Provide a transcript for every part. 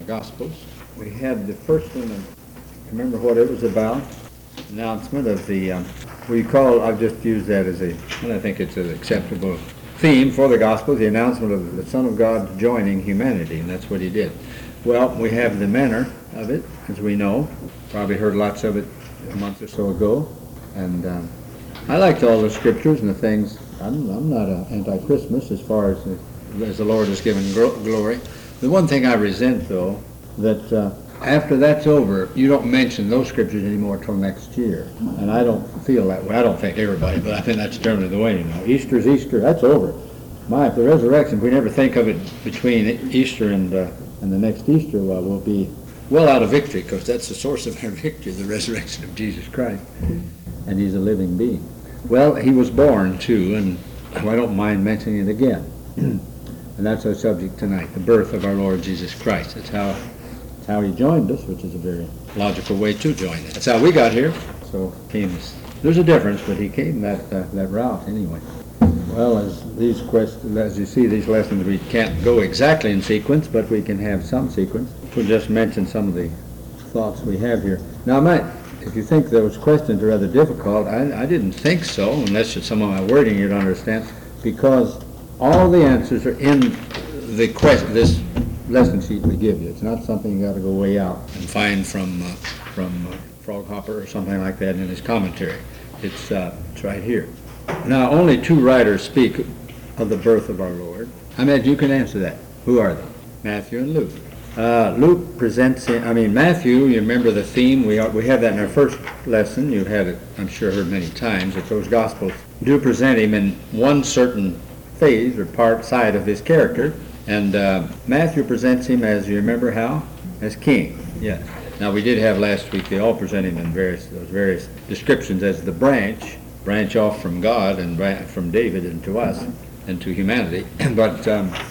Gospels. We had the first one, remember what it was about? Announcement of the, I've just used that as and I think it's an acceptable theme for the Gospel, the announcement of the Son of God joining humanity, and that's what he did. Well, we have the manner of it, as we know. Probably heard lots of it a month or so ago. And I liked all the scriptures and the things. I'm not anti-Christmas as far as the Lord has given glory. The one thing I resent, though, that after that's over, you don't mention those scriptures anymore till next year. And I don't feel that way. I don't think everybody, but I think that's generally the way, Easter's Easter, that's over. The resurrection, if we never think of it between Easter and the next Easter, well, we'll be well out of victory, because that's the source of our victory, the resurrection of Jesus Christ. And he's a living being. Well, he was born, too, and I don't mind mentioning it again. And that's our subject tonight, the birth of our Lord Jesus Christ. That's how he joined us, which is a very logical way to join us. That's how we got here. So there's a difference, but he came that route anyway. Well, as you see, these lessons, we can't go exactly in sequence, but we can have some sequence. We'll just mention some of the thoughts we have here. Now, if you think those questions are rather difficult, I didn't think so, unless it's some of my wording you'd understand, because all the answers are in this lesson sheet we give you. It's not something you got to go way out and find from Froghopper or something like that in his commentary. It's right here. Now, only two writers speak of the birth of our Lord. I mean, you can answer that. Who are they? Matthew and Luke. Luke presents him, Matthew, you remember the theme, we had that in our first lesson, you've had it, I'm sure, heard many times, that those Gospels do present him in one certain phase or side of his character, and Matthew presents him as, you remember how? As king, yes. Now we did have last week, they all present him in those various descriptions as the branch off from God and from David into us, into humanity, but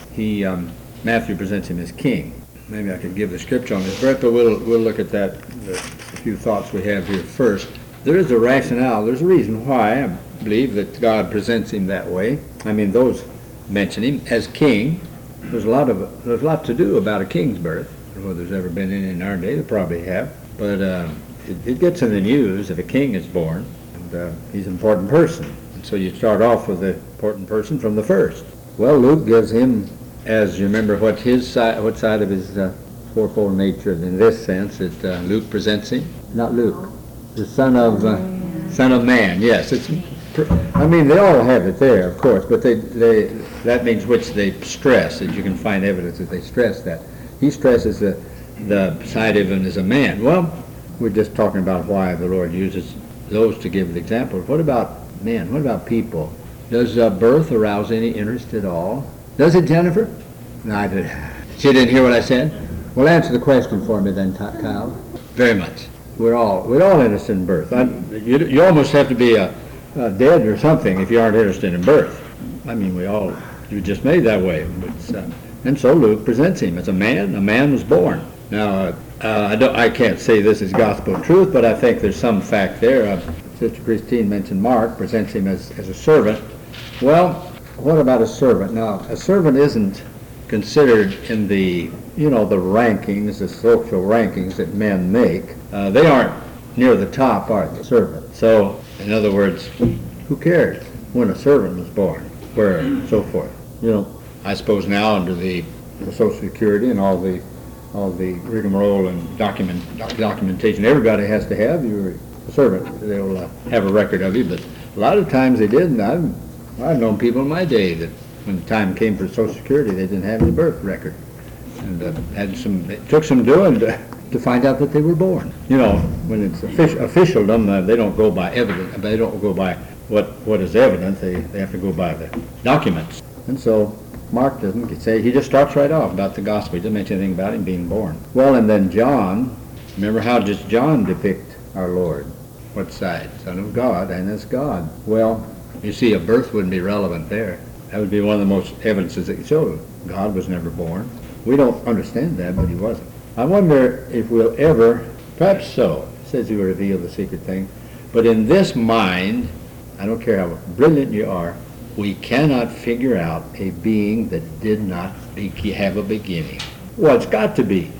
Matthew presents him as king. Maybe I could give the scripture on this, but we'll look at that, a few thoughts we have here first. There is a rationale, there's a reason why I believe that God presents him that way. Those mention him as king. There's a lot to do about a king's birth. I don't know if there's ever been any in our day, they probably have. But it gets in the news if a king is born, and he's an important person. And so you start off with the important person from the first. Well, Luke gives him, as you remember, what side of his fourfold nature, in this sense, that Luke presents him. Not Luke, the son of man. Yes, they all have it there, of course, but that means which they stress. That you can find evidence that they stress that. He stresses the side of him as a man. Well, we're just talking about why the Lord uses those to give the example. What about men? What about people? Does birth arouse any interest at all? Does it, Jennifer? No, I didn't. She didn't hear what I said? Well, answer the question for me then, Kyle. Very much. We're all interested in birth. You almost have to be dead or something if you aren't interested in birth. You're just made that way. And so Luke presents him as a man. A man was born. Now, I can't say this is gospel truth, but I think there's some fact there. Sister Christine mentioned Mark presents him as a servant. Well, what about a servant? Now, a servant isn't considered in the rankings, the social rankings that men make. They aren't near the top, are they, servant? So, in other words, who cares when a servant was born, where, and so forth? I suppose now under the Social Security and all the rigmarole and documentation everybody has to have, you're a servant. They'll have a record of you, but a lot of times they didn't. I've known people in my day that when the time came for Social Security, they didn't have any birth record. And it took some doing to find out that they were born. When it's officialdom, they don't go by evidence. They don't go by what is evidence. They have to go by the documents. And so Mark doesn't say, he just starts right off about the gospel. He doesn't mention anything about him being born. Well, and then John, remember how does John depict our Lord? What side? Son of God, and as God. Well, you see, a birth wouldn't be relevant there. That would be one of the most evidences that showed God was never born. We don't understand that, but he wasn't. I wonder if we'll ever, perhaps so, it says he will reveal the secret thing, but in this mind, I don't care how brilliant you are, we cannot figure out a being that did not have a beginning. Well, it's got to be.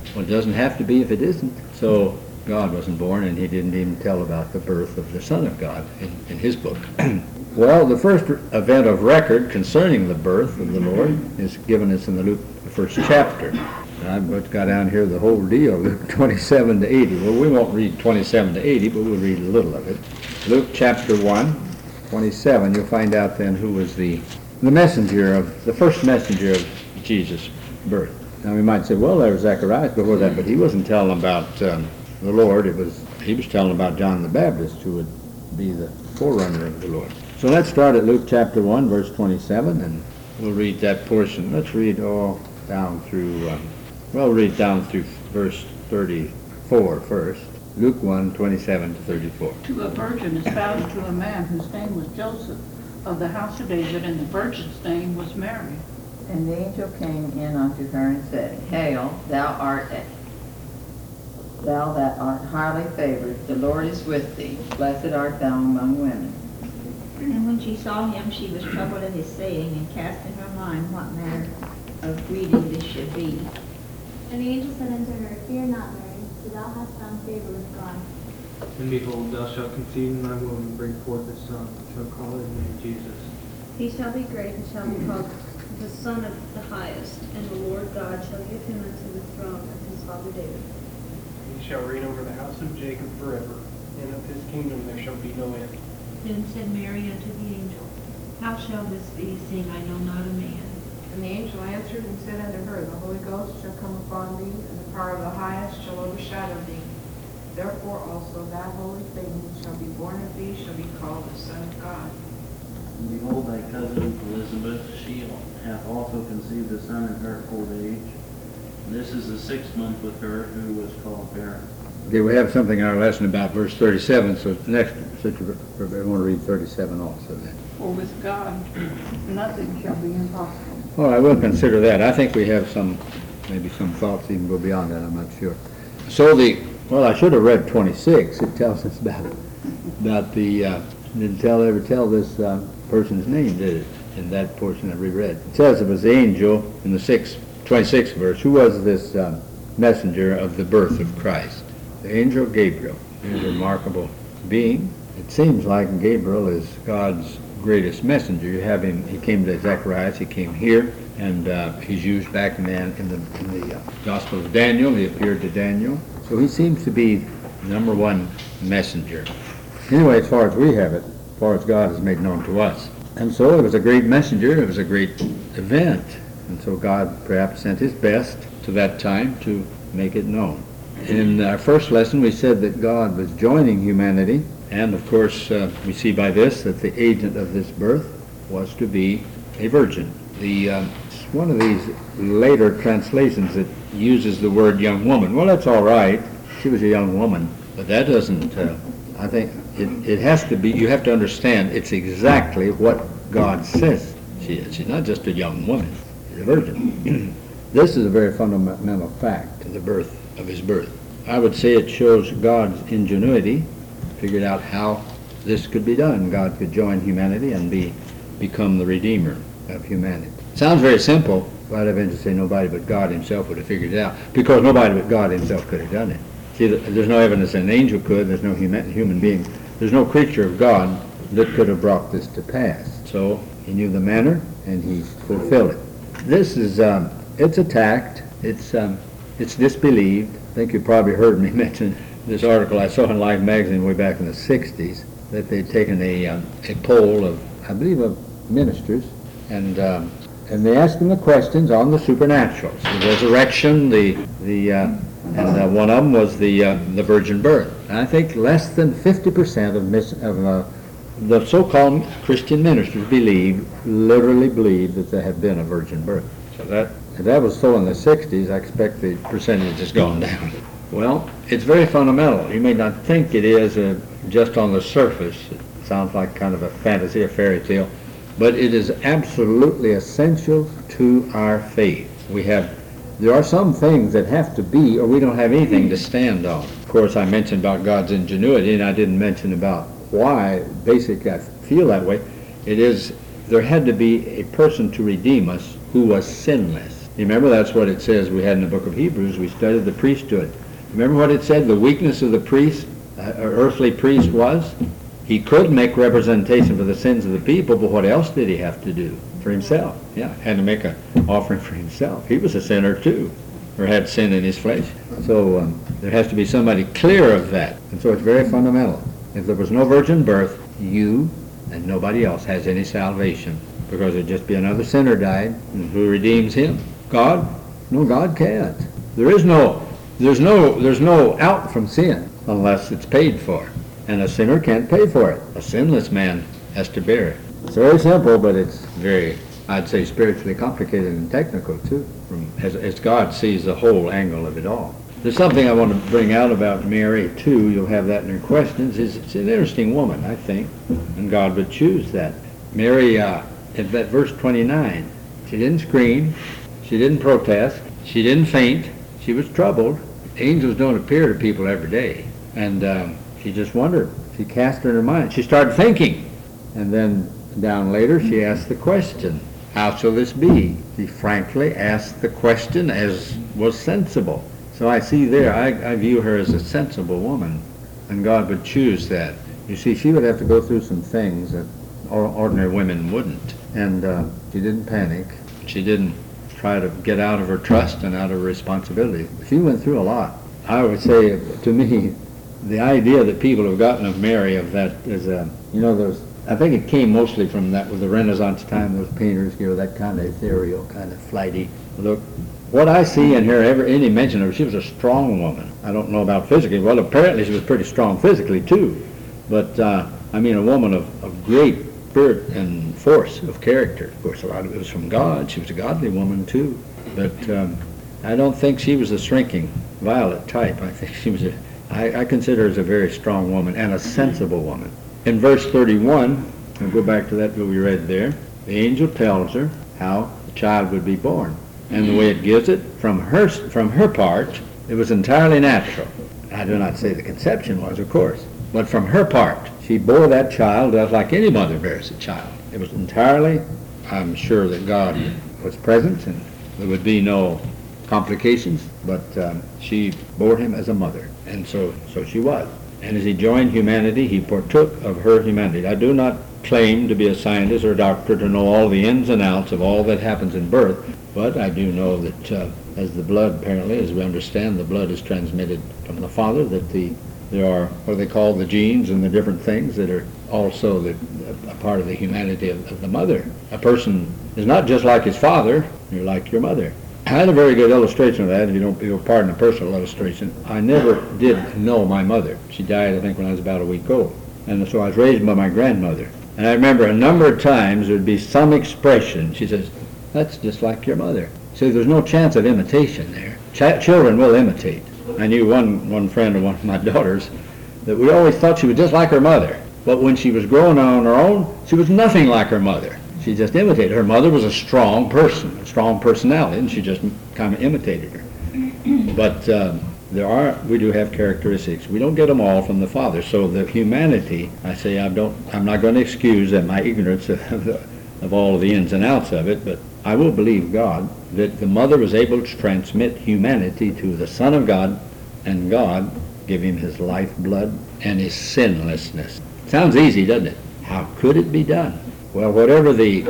Well, it doesn't have to be if it isn't. So God wasn't born, and he didn't even tell about the birth of the Son of God in his book. Well, the first event of record concerning the birth of the Lord is given us in the Luke, the first chapter. And I've got down here the whole deal, Luke 27 to 80. Well, we won't read 27 to 80, but we'll read a little of it. Luke chapter 1, 27, you'll find out then who was the first messenger of Jesus' birth. Now we might say, well, there was Zacharias before that, but he wasn't telling about the Lord. He was telling about John the Baptist, who would be the forerunner of the Lord. So let's start at Luke chapter 1, verse 27, and we'll read that portion. Let's read all down through, read down through verse 34 first. Luke 1, 27 to 34. To a virgin espoused to a man whose name was Joseph, of the house of David, and the virgin's name was Mary. And the angel came in unto her and said, Hail, thou that art highly favored, the Lord is with thee. Blessed art thou among women. And when she saw him, she was troubled at his saying, and cast in her mind what manner of greeting this should be. And the angel said unto her, Fear not, Mary, for thou hast found favor with God. And behold, thou shalt conceive in thy womb and bring forth a son, and shall call his name Jesus. He shall be great, and shall be called the Son of the Highest, and the Lord God shall give him unto the throne of his father David. He shall reign over the house of Jacob forever, and of his kingdom there shall be no end. Then said Mary unto the angel, How shall this be, seeing I know not a man? And the angel answered and said unto her, The Holy Ghost shall come upon thee, and the power of the Highest shall overshadow thee. Therefore also that holy thing which shall be born of thee shall be called the Son of God. And behold, thy cousin Elizabeth, she hath also conceived a son in her old age. And this is the 6th month with her, who was called barren. Okay, we have something in our lesson about verse 37, so next, we want to read 37 also then. For with God nothing shall be impossible. Well, I will consider that. I think we have maybe some thoughts even go beyond that, I'm not sure. So I should have read 26. It tells us about didn't ever tell this person's name, did it, in that portion that we read. It says it was the angel in the 26th verse, who was this messenger of the birth of Christ. The angel Gabriel, a remarkable being. It seems like Gabriel is God's greatest messenger. You have him, he came to Zacharias, he came here, and he's used back in the Gospel of Daniel. He appeared to Daniel. So he seems to be the number one messenger. Anyway, as far as we have it, as far as God has made known to us. And so it was a great messenger, it was a great event. And so God perhaps sent his best to that time to make it known. In our first lesson, we said that God was joining humanity, and of course, we see by this that the agent of this birth was to be a virgin. One of these later translations that uses the word young woman. Well, that's all right. She was a young woman, but that doesn't, I think, it has to be, you have to understand, it's exactly what God says she is. She's not just a young woman, she's a virgin. This is a very fundamental fact to the birth of his birth. I would say it shows God's ingenuity, figured out how this could be done. God could join humanity and become the Redeemer of humanity. Sounds very simple, but I'd eventually say nobody but God himself would have figured it out, because nobody but God himself could have done it. See, there's no evidence that an angel could, there's no human being, there's no creature of God that could have brought this to pass. So he knew the manner, and he fulfilled it. This is, it's attacked, it's disbelieved. I think you probably heard me mention this article I saw in Life magazine way back in the 60s, that they'd taken a poll of, I believe, of ministers, and they asked them the questions on the supernatural, the resurrection, and one of them was the virgin birth. And I think less than 50% of the so-called Christian ministers literally believe that there had been a virgin birth. So if that was so in the 60s, I expect the percentage has gone down. Well, it's very fundamental. You may not think it is just on the surface. It sounds like kind of a fantasy, a fairy tale, but it is absolutely essential to our faith. There are some things that have to be, or we don't have anything to stand on. Of course, I mentioned about God's ingenuity, and I didn't mention about why, basically, I feel that way. There had to be a person to redeem us who was sinless. Remember, that's what it says we had in the book of Hebrews. We studied the priesthood. Remember what it said? The weakness of the priest, earthly priest was? He could make representation for the sins of the people, but what else did he have to do? For himself. Yeah, had to make an offering for himself. He was a sinner too, or had sin in his flesh. So there has to be somebody clear of that. And so it's very fundamental. If there was no virgin birth, you and nobody else has any salvation, because it'd just be another sinner died, and who redeems him? God? No, God can't. There's no out from sin unless it's paid for. And a sinner can't pay for it. A sinless man has to bear it. It's very simple, but it's very, I'd say, spiritually complicated and technical too, as God sees the whole angle of it all. There's something I want to bring out about Mary too. You'll have that in your questions. It's an interesting woman, I think, and God would choose that. Mary, in that verse 29, she didn't scream, she didn't protest, she didn't faint, she was troubled. Angels don't appear to people every day, and she just wondered. She cast in her mind. She started thinking, and then down later she asked the question, how shall this be? She frankly asked the question as was sensible. So I see there, I view her as a sensible woman, and God would choose that. You see, she would have to go through some things that ordinary women wouldn't, and she didn't panic. She didn't try to get out of her trust and out of her responsibility. She went through a lot. I would say, to me, the idea that people have gotten of Mary, of that is, I think it came mostly from that with the Renaissance time, those painters, that kind of ethereal, kind of flighty look. What I see in her, any mention of her, she was a strong woman. I don't know about physically. Well, apparently she was pretty strong physically too. But, a woman of great spirit and force of character. Of course, a lot of it was from God. She was a godly woman too. But I don't think she was a shrinking, violent type. I think she was I consider her as a very strong woman and a sensible woman. In verse 31, I'll go back to that that we read there, the angel tells her how the child would be born. And the way it gives it, from her part, it was entirely natural. I do not say the conception was, of course, but from her part, she bore that child just like any mother bears a child. It was entirely, I'm sure that God was present and there would be no complications, but she bore him as a mother, and so she was. And as he joined humanity, he partook of her humanity. I do not claim to be a scientist or a doctor to know all the ins and outs of all that happens in birth, but I do know that as the blood, apparently, as we understand, the blood is transmitted from the father, that there are what they call the genes and the different things that are also a part of the humanity of the mother. A person is not just like his father, you're like your mother. I had a very good illustration of that, if you'll pardon a personal illustration. I never did know my mother. She died, I think, when I was about a week old. And so I was raised by my grandmother. And I remember a number of times there would be some expression. She says, that's just like your mother. See, there's no chance of imitation there. Children will imitate. I knew one friend of one of my daughters that we always thought she was just like her mother. But when she was growing on her own, she was nothing like her mother. She just imitated. Her mother was a strong person, a strong personality, and she just kind of imitated her. But we do have characteristics. We don't get them all from the father. So the humanity, I say, I'm not going to excuse my ignorance of all of the ins and outs of it, but I will believe God that the mother was able to transmit humanity to the Son of God, and God give him his lifeblood and his sinlessness. Sounds easy, doesn't it? How could it be done? Well, whatever the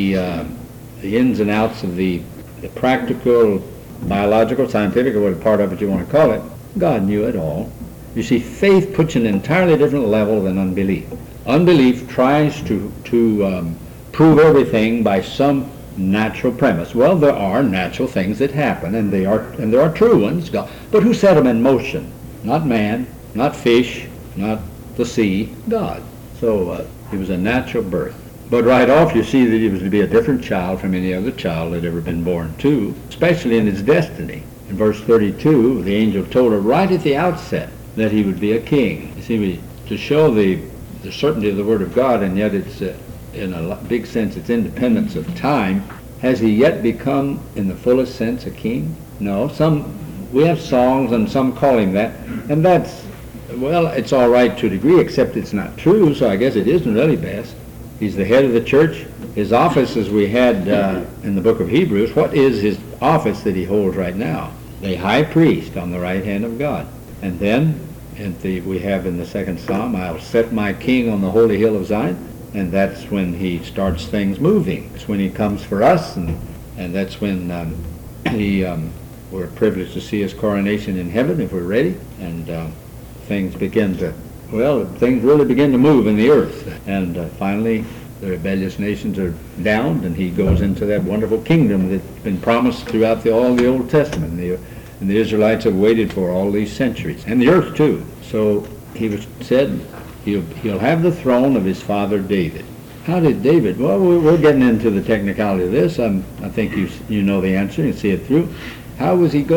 ins and outs of the practical, biological, scientific, or what part of it you want to call it, God knew it all. You see, faith puts an entirely different level than unbelief. Unbelief tries to prove everything by some natural premise. Well, there are natural things that happen, and there are true ones. God. But who set them in motion? Not man, not fish, not the sea, God. So it was a natural birth. But right off you see that he was to be a different child from any other child that had ever been born to, especially in his destiny. In verse 32, the angel told her right at the outset that he would be a king. You see, to show the certainty of the Word of God, and yet it's, in a big sense, its independence of time, has he yet become, in the fullest sense, a king? No. We have songs, and some call him that, and that's, well, it's all right to a degree, except it's not true, so I guess it isn't really best. He's the head of the church. His office, as we had in the book of Hebrews, what is his office that he holds right now, the high priest on the right hand of God. And then we have in the second Psalm, I'll set my king on the holy hill of Zion, and that's when he starts things moving. It's when he comes for us, and that's when we're privileged to see his coronation in heaven if we're ready, and things really begin to move in the earth. And finally, the rebellious nations are downed, and he goes into that wonderful kingdom that's been promised throughout all the Old Testament. And the Israelites have waited for all these centuries, and the earth too. So he said he'll have the throne of his father David. How did David? Well, we're getting into the technicality of this. I think you know the answer. You see it through. How was David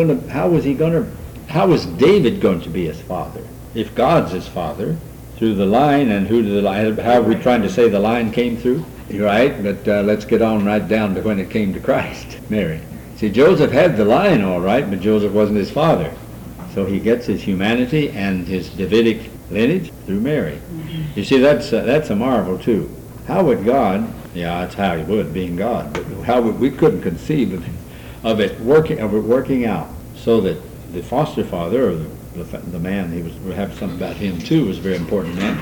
going to be his father? If God's his father, through the line, and how are we trying to say the line came through? You're right, but let's get on right down to when it came to Christ, Mary. See, Joseph had the line all right, but Joseph wasn't his father. So he gets his humanity and his Davidic lineage through Mary. You see, that's a marvel too. How would God? Yeah, that's how he would, being God. But we couldn't conceive of it working out so that the foster father, or the man, we have something about him too, was a very important man.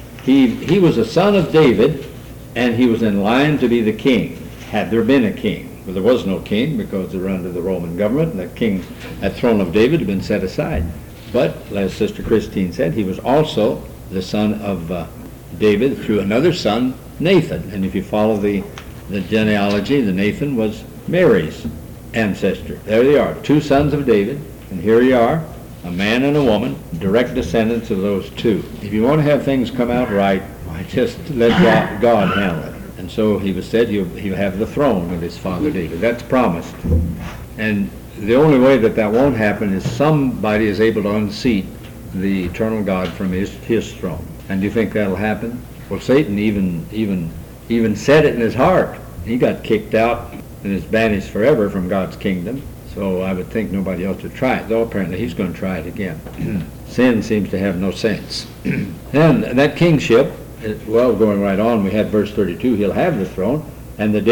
He was a son of David, and he was in line to be the king, had there been a king. Well, there was no king because they were under the Roman government, and that throne of David had been set aside. But, as Sister Christine said, he was also the son of David through another son, Nathan. And if you follow the genealogy, the Nathan was Mary's ancestor. There they are, two sons of David, and here you are, a man and a woman, direct descendants of those two. If you want to have things come out right, why just let God handle it. And so he was said he'll have the throne of his father David. That's promised. And the only way that won't happen is somebody is able to unseat the eternal God from his throne. And do you think that'll happen? Well, Satan even said it in his heart. He got kicked out and is banished forever from God's kingdom. So I would think nobody else would try it, though apparently he's going to try it again. Sin seems to have no sense. And that kingship, well, going right on, we had verse 32, he'll have the throne, and the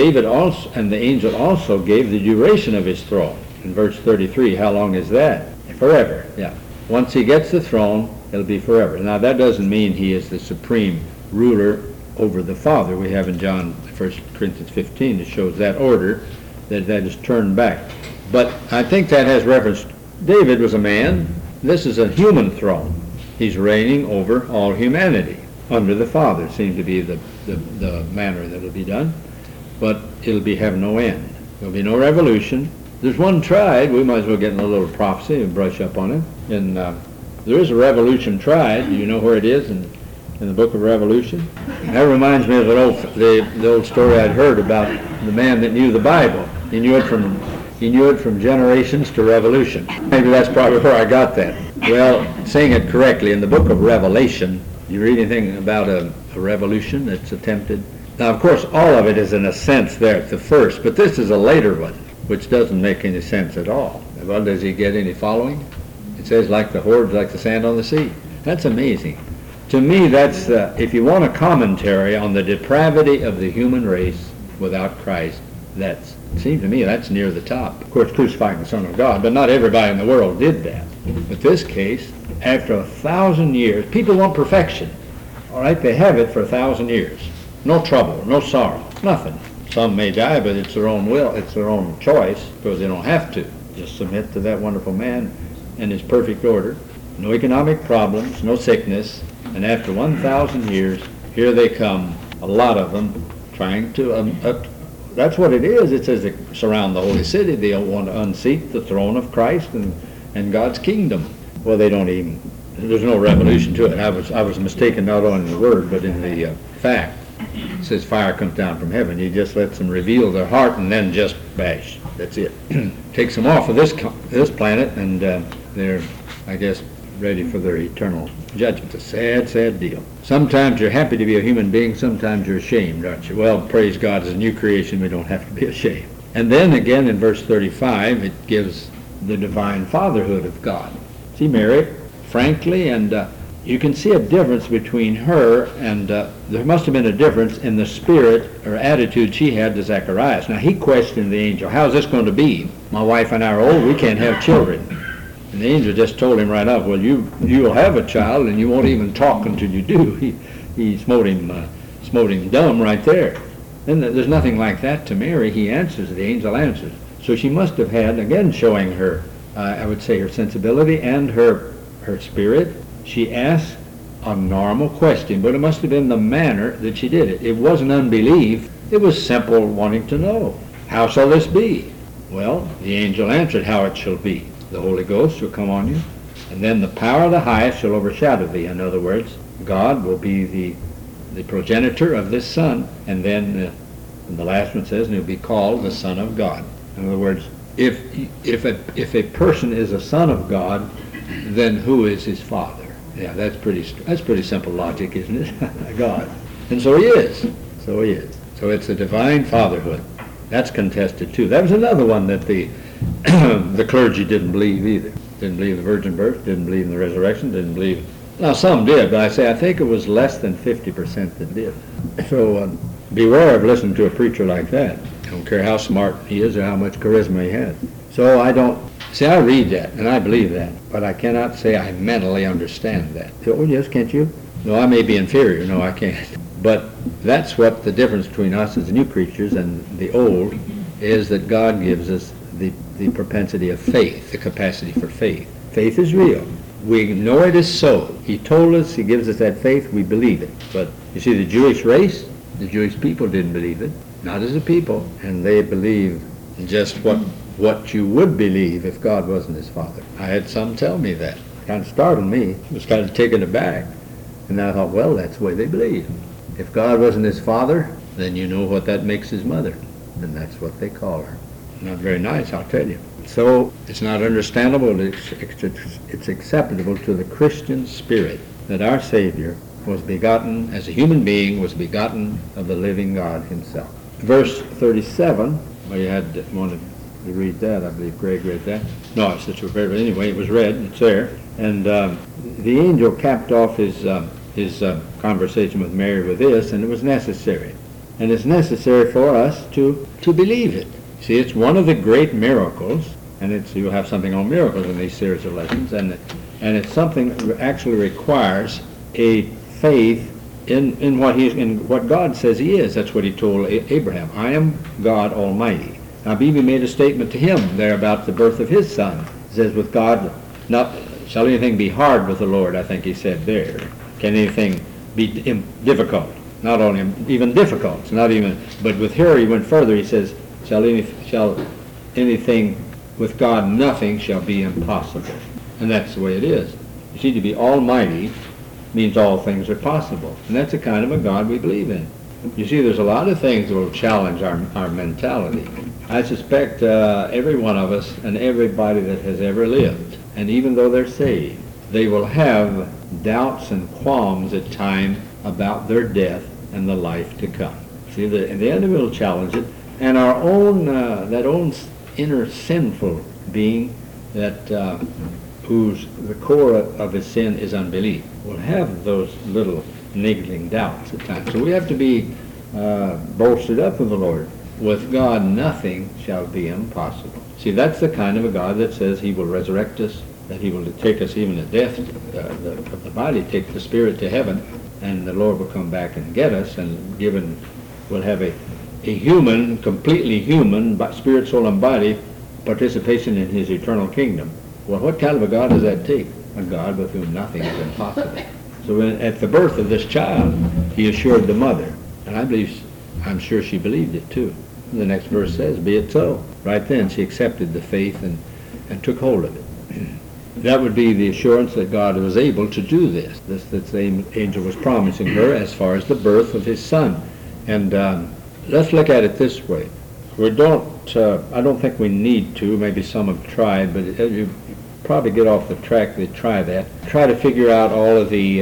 angel also gave the duration of his throne. In verse 33, how long is that? Forever, yeah. Once he gets the throne, it'll be forever. Now that doesn't mean he is the supreme ruler over the Father. We have in 1 Corinthians 15, it shows that order, that is turned back. But I think that has reference. David was a man. This is a human throne. He's reigning over all humanity under the Father. Seems to be the manner that it'll be done. But it'll have no end. There'll be no revolution. There's one tried. We might as well get in a little prophecy and brush up on it. And there is a revolution tried. Do you know where it is in the book of Revolution? That reminds me of the old story I'd heard about the man that knew the Bible. He knew it from generations to revolution. Maybe that's probably where I got that. Well, saying it correctly, in the book of Revelation, you read anything about a revolution that's attempted? Now, of course, all of it is in a sense there at the first, but this is a later one, which doesn't make any sense at all. Well, does he get any following? It says, like the hordes, like the sand on the sea. That's amazing. To me, that's, if you want a commentary on the depravity of the human race without Christ, it seems to me that's near the top. Of course, crucifying the Son of God, but not everybody in the world did that. But this case, after 1,000 years, people want perfection. All right, they have it for 1,000 years. No trouble, no sorrow, nothing. Some may die, but it's their own will, it's their own choice, because they don't have to. Just submit to that wonderful man and his perfect order. No economic problems, no sickness, and after 1,000 years, here they come, a lot of them, trying to that's what it is. It says they surround the holy city. They want to unseat the throne of Christ and God's kingdom. Well, there's no revolution to it. I was mistaken not only in the word, but in the fact. It says fire comes down from heaven. He just lets them reveal their heart and then just bash. That's it. Takes them off of this planet, and they're, I guess, ready for their eternal judgment. It's a sad, sad deal. Sometimes you're happy to be a human being, sometimes you're ashamed, aren't you? Well, praise God, as a new creation, we don't have to be ashamed. And then again in verse 35, it gives the divine fatherhood of God. See, Mary, frankly, and you can see a difference between her and, there must have been a difference in the spirit or attitude she had to Zacharias. Now, he questioned the angel, how's this going to be? My wife and I are old, we can't have children. And the angel just told him right off, well, you will have a child and you won't even talk until you do. He smote him dumb right there. Then there's nothing like that to Mary. He answers, the angel answers. So she must have had, again, showing her, I would say, her sensibility and her spirit. She asked a normal question, but it must have been the manner that she did it. It wasn't unbelief. It was simple wanting to know. How shall this be? Well, the angel answered how it shall be. The Holy Ghost will come on you, and then the power of the highest shall overshadow thee. In other words, God will be the progenitor of this son, and then the last one says, and he'll be called the Son of God. In other words, if a person is a son of God, then who is his father? Yeah, that's pretty simple logic, isn't it? God. And so he is. So he is. So it's a divine fatherhood. That's contested too. That was another one that the clergy didn't believe either. Didn't believe the virgin birth, didn't believe in the resurrection, didn't believe. Now some did, but I think it was less than 50% that did. So beware of listening to a preacher like that. I don't care how smart he is or how much charisma he has. So I read that and I believe that, but I cannot say I mentally understand that. Oh yes, can't you? No, I may be inferior. No, I can't. But that's what the difference between us as the new creatures and the old is, that God gives us the propensity of faith, the capacity for faith. Faith is real. We know it is so. He told us, he gives us that faith, we believe it. But you see, the Jewish race, the Jewish people didn't believe it, not as a people, and they believed just what you would believe if God wasn't his father. I had some tell me that. Kind of startled me. I was kind of taken aback. And I thought, well, that's the way they believe. If God wasn't his father, then you know what that makes his mother. And that's what they call her. Not very nice, I'll tell you. So it's not understandable, it's acceptable to the Christian spirit that our Savior was begotten, as a human being, was begotten of the living God himself. Verse 37, well, you wanted to read that, I believe Greg read that. No, it's such a but anyway, it was read, it's there. And the angel capped off his conversation with Mary with this, and it was necessary. And it's necessary for us to believe it. See, it's one of the great miracles, and you'll have something on miracles in these series of lessons, and it's something that actually requires a faith in what God says he is. That's what he told Abraham. I am God Almighty. Now, Beebe made a statement to him there about the birth of his son. He says, with God, shall anything be hard with the Lord, I think he said there. Can anything be difficult? Not only even difficult, it's not even, but with her he went further. He says, shall anything with God, nothing shall be impossible. And that's the way it is. You see, to be almighty means all things are possible. And that's the kind of a God we believe in. You see, there's a lot of things that will challenge our mentality. I suspect every one of us and everybody that has ever lived, and even though they're saved, they will have doubts and qualms at times about their death and the life to come. See, the enemy will challenge it, and our own that own inner sinful being, that whose the core of his sin is unbelief, will have those little niggling doubts at times. So we have to be bolstered up with the Lord. With God, nothing shall be impossible. See, that's the kind of a God that says he will resurrect us, that he will take us even at death of the body, take the spirit to heaven, and the Lord will come back and get us, and we'll have a human, completely human, spirit, soul, and body participation in his eternal kingdom. Well, what kind of a God does that take? A God with whom nothing is impossible. So at the birth of this child, he assured the mother, and I'm sure she believed it too. The next verse says, be it so. Right then she accepted the faith and took hold of it. That would be the assurance that God was able to do this that the angel was promising her as far as the birth of his son. And let's look at it this way. I don't think we need to, maybe some have tried, but you probably get off the track they try that. Try to figure out all of the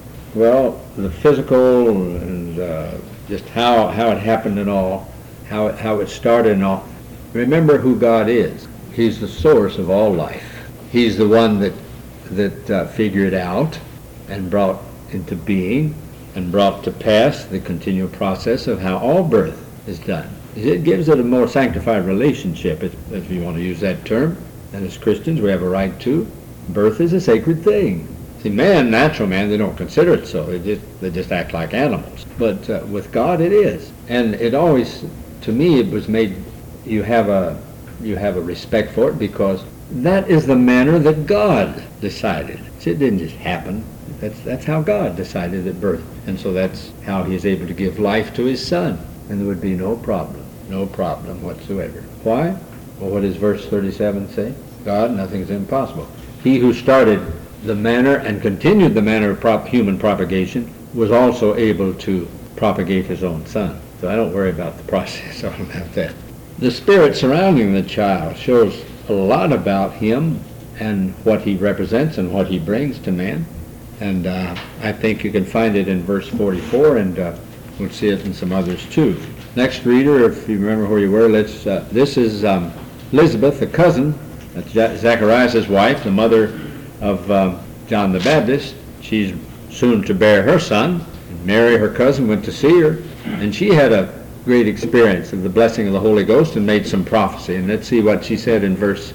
physical and just how it happened and all, how it started and all. Remember who God is. He's the source of all life. He's the one that figured out and brought into being and brought to pass the continual process of how all birth is done. It gives it a more sanctified relationship, if you want to use that term. And as Christians, we have a right to. Birth is a sacred thing. See, man, natural man, they don't consider it so. They just act like animals. But with God, it is. And it always, to me, it was made, you have a respect for it because that is the manner that God decided. See, it didn't just happen. That's how God decided at birth. And so that's how he is able to give life to his son. And there would be no problem whatsoever. Why? Well, what does verse 37 say? God, nothing's impossible. He who started the manner and continued the manner of human propagation was also able to propagate his own son. So I don't worry about the process all about that. The spirit surrounding the child shows a lot about him and what he represents and what he brings to man. And I think you can find it in verse 44, and we'll see it in some others too. Next reader, if you remember where you were, this is Elizabeth, the cousin, that's Zacharias' wife, the mother of John the Baptist. She's soon to bear her son. Mary, her cousin, went to see her, and she had a great experience of the blessing of the Holy Ghost and made some prophecy. And let's see what she said in verse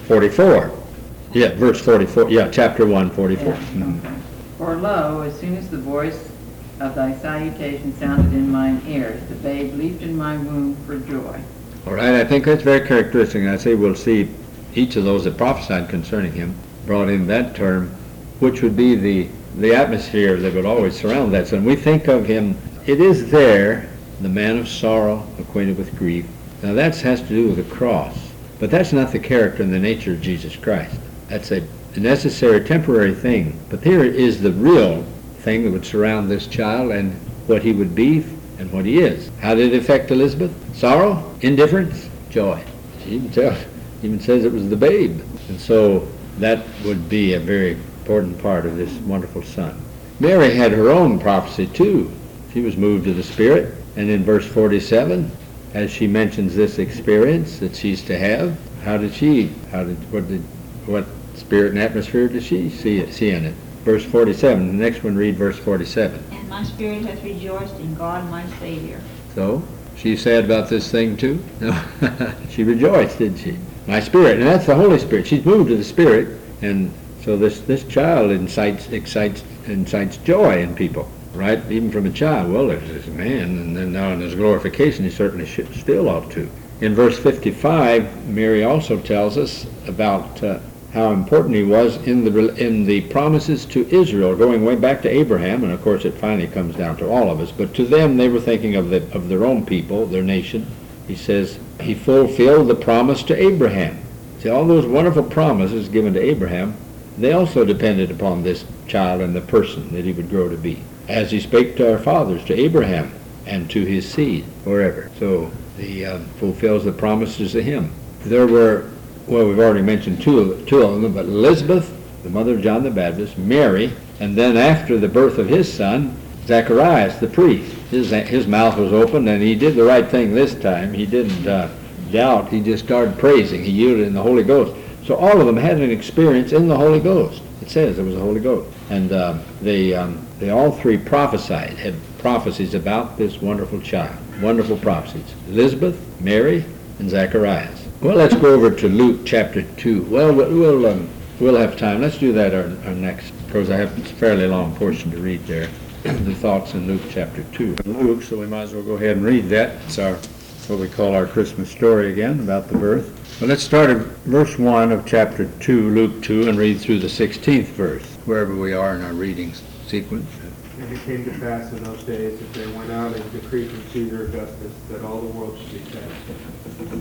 44. Yeah, verse 44. Yeah, chapter 1, 44. Yeah, okay. For lo, as soon as the voice of thy salutation sounded in mine ears, the babe leaped in my womb for joy. All right, I think that's very characteristic. And I say we'll see each of those that prophesied concerning him brought in that term, which would be the atmosphere that would always surround that. So when we think of him, it is there, the man of sorrow, acquainted with grief. Now that has to do with the cross, but that's not the character and the nature of Jesus Christ. That's a necessary temporary thing. But here is the real thing that would surround this child and what he would be and what he is. How did it affect Elizabeth? Sorrow? Indifference? Joy. She even says it was the babe. And so that would be a very important part of this wonderful son. Mary had her own prophecy too. She was moved to the Spirit. And in verse 47, as she mentions this experience that she's to have, what spirit and atmosphere does she see in it? Verse 47. The next one, read verse 47. And my spirit has rejoiced in God my Savior. So, she's sad about this thing too? No, she rejoiced, didn't she? My spirit, and that's the Holy Spirit. She's moved to the Spirit, and so this child incites joy in people, right? Even from a child. Well, there's this man, and then now in his glorification, he certainly still ought to. In verse 55, Mary also tells us about how important he was in the promises to Israel, going way back to Abraham, and of course it finally comes down to all of us. But to them, they were thinking of their own people, their nation. He says he fulfilled the promise to Abraham. See, all those wonderful promises given to Abraham, they also depended upon this child and the person that he would grow to be, as he spake to our fathers, to Abraham, and to his seed forever. So he fulfills the promises to him. There were, well, we've already mentioned two of them, but Elizabeth, the mother of John the Baptist, Mary, and then after the birth of his son, Zacharias, the priest. His mouth was opened, and he did the right thing this time. He didn't doubt. He just started praising. He yielded in the Holy Ghost. So all of them had an experience in the Holy Ghost. It says there was the Holy Ghost. And they all three prophesied, had prophecies about this wonderful child. Wonderful prophecies. Elizabeth, Mary, and Zacharias. Well, let's go over to Luke chapter 2. Well, we'll have time. Let's do that our next, because I have a fairly long portion to read there. The thoughts in Luke chapter 2. Luke, so we might as well go ahead and read that. It's what we call our Christmas story again, about the birth. But let's start at verse 1 of chapter 2, Luke 2, and read through the 16th verse, wherever we are in our reading sequence. And it came to pass in those days that there went out a decree from Caesar Augustus that all the world should be taxed.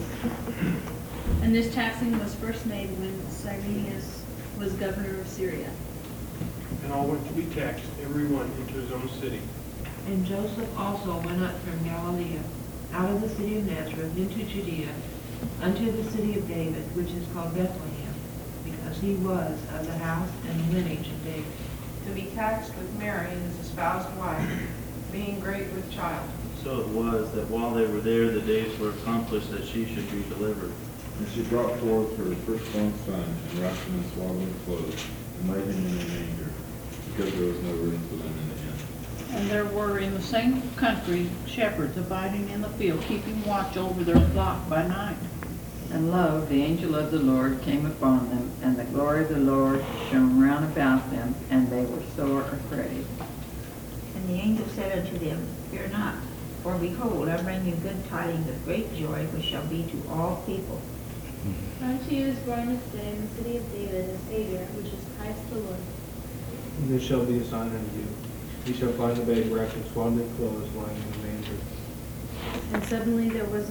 And this taxing was first made when Cyrenius was governor of Syria. And all were to be taxed, every one into his own city. And Joseph also went up from Galilee, out of the city of Nazareth, into Judea, unto the city of David, which is called Bethlehem, because he was of the house and lineage of David. To be taxed with Mary, his espoused wife, being great with child. So it was that while they were there, the days were accomplished that she should be delivered. And she brought forth her firstborn son, and wrapped him in swaddling clothes, and laid him in a manger, because there was no room for them in the inn. And there were in the same country shepherds abiding in the field, keeping watch over their flock by night. And lo, the angel of the Lord came upon them, and the glory of the Lord shone round about them, and they were sore afraid. And the angel said unto them, Fear not, for behold, I bring you good tidings of great joy, which shall be to all people. Unto you is born this day in the city of David a Savior, which is Christ the Lord. And this shall be a sign unto you. You shall find the babe wrapped in swaddling clothes, lying in a manger. And suddenly there was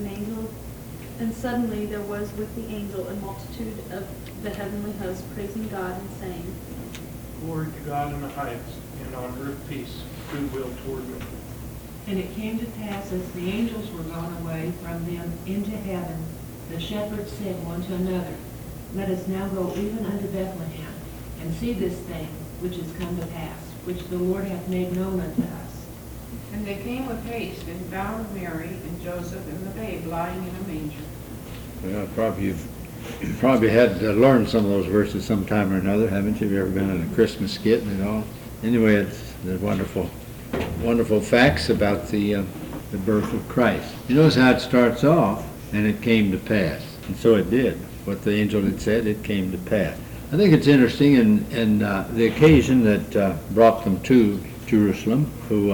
with the angel a multitude of the heavenly host praising God and saying, Glory to God in the highest, and on earth peace, goodwill toward men. And it came to pass, as the angels were gone away from them into heaven, the shepherds said one to another, Let us now go even unto Bethlehem, and see this thing which is come to pass, which the Lord hath made known unto us. And they came with haste and found Mary and Joseph and the babe lying in a manger. Well, you've probably had to learn some of those verses sometime or another, haven't you? Have you ever been in a Christmas skit and all? Anyway, it's the wonderful facts about the birth of Christ. You notice how it starts off, and it came to pass. And so it did. What the angel had said, it came to pass. I think it's interesting in the occasion that brought them to Jerusalem,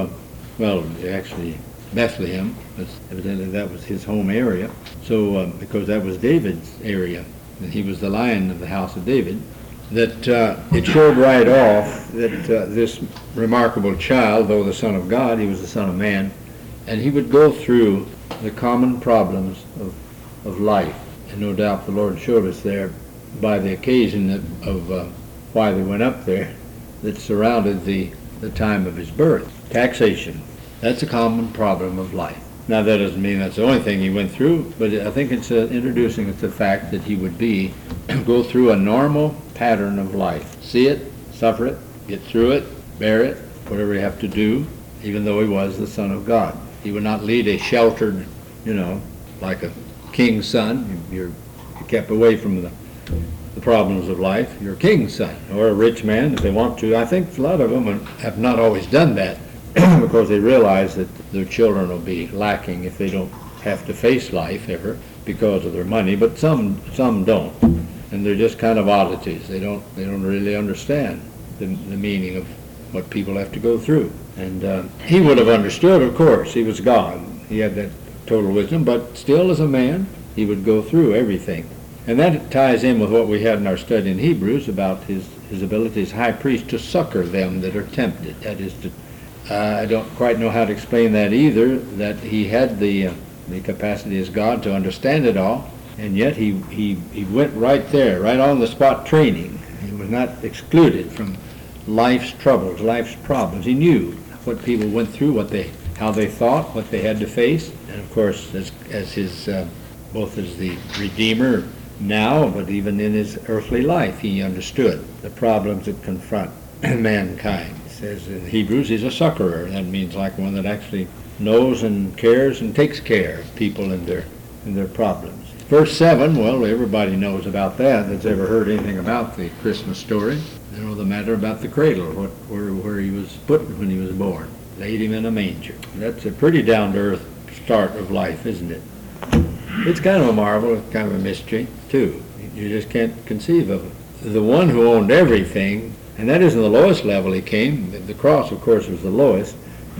actually Bethlehem, but evidently that was his home area. So, because that was David's area, and he was the Lion of the house of David, that it showed right off that this remarkable child, though the Son of God, he was the Son of Man, and he would go through the common problems of life. And no doubt the Lord showed us there by the occasion of why they went up there that surrounded the time of his birth. Taxation. That's a common problem of life. Now that doesn't mean that's the only thing he went through, but I think it's introducing the fact that he would go through a normal pattern of life. See it, suffer it, get through it, bear it, whatever you have to do, even though he was the Son of God. He would not lead a sheltered, like a king's son. You're kept away from the problems of life. You're a king's son, or a rich man if they want to. I think a lot of them have not always done that because they realize that their children will be lacking if they don't have to face life ever because of their money. But some don't, and they're just kind of oddities. They don't really understand the meaning of what people have to go through. And he would have understood, of course. He was God. He had that total wisdom, but still as a man, he would go through everything. And that ties in with what we had in our study in Hebrews about his ability as high priest to succor them that are tempted. That is to, I don't quite know how to explain that either, that he had the capacity as God to understand it all, and yet he went right there, right on the spot training. He was not excluded from life's troubles, life's problems. He knew what people went through, how they thought, what they had to face. And of course, as his both as the Redeemer now, but even in his earthly life, he understood the problems that confront mankind. It says in Hebrews, he's a succorer. That means like one that actually knows and cares and takes care of people and their problems. Verse 7, well, everybody knows about that that's ever heard anything about the Christmas story. You know the matter about the cradle, where he was put when he was born. Laid him in a manger. That's a pretty down-to-earth start of life, isn't it? It's kind of a marvel, it's kind of a mystery, too. You just can't conceive of it. The one who owned everything, and that isn't the lowest level he came. The cross, of course, was the lowest,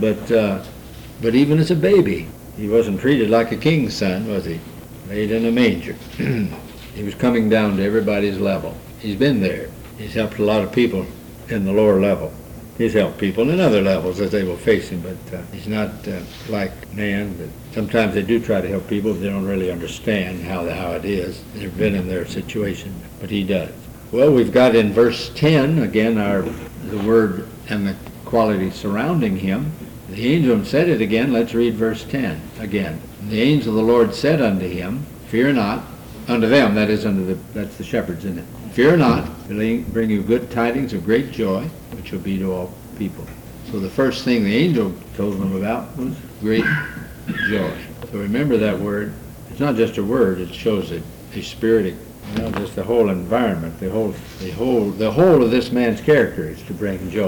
but even as a baby, he wasn't treated like a king's son, was he? Laid in a manger. He was coming down to everybody's level. He's been there. He's helped a lot of people in the lower level. He's helped people in other levels as they will face him, but he's not like man. But sometimes they do try to help people, but they don't really understand how it is. They've been in their situation, but he does. Well, we've got in verse 10, again, the word and the quality surrounding him. The angel said it again. Let's read verse 10 again. The angel of the Lord said unto him, Fear not, unto them, that's the shepherds in it. Fear not, bring you good tidings of great joy, which will be to all people. So the first thing the angel told them about was great joy. So remember that word. It's not just a word, it shows a spirit, just the whole environment, the whole of this man's character is to bring joy.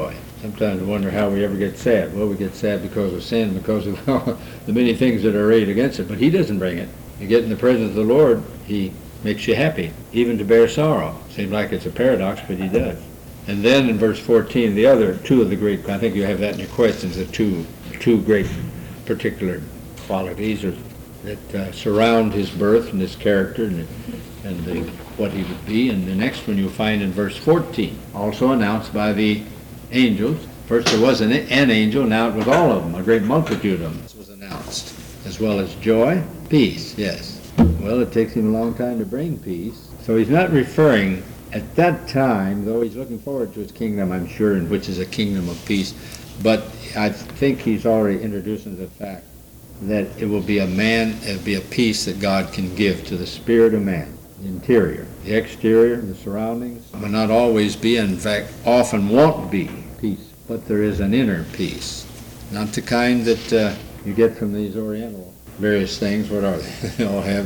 Sometimes I wonder how we ever get sad. Well, we get sad because of sin, because of the many things that are arrayed against it. But he doesn't bring it. You get in the presence of the Lord, he makes you happy, even to bear sorrow. Seems like it's a paradox, but he does. And then in verse 14, the other two of the great, I think you have that in your questions, the two great particular qualities that surround his birth and his character and what he would be. And the next one you'll find in verse 14, also announced by the angels. First there was an angel, now it was all of them, a great multitude of them. This was announced, as well as joy, peace, yes. Well, it takes him a long time to bring peace. So he's not referring at that time, though he's looking forward to his kingdom, I'm sure, which is a kingdom of peace. But I think he's already introducing the fact that it will be a peace that God can give to the spirit of man. The interior, the exterior, the surroundings will not always be, in fact, often won't be peace. But there is an inner peace. Not the that you get from these Oriental various things. What are they? They all have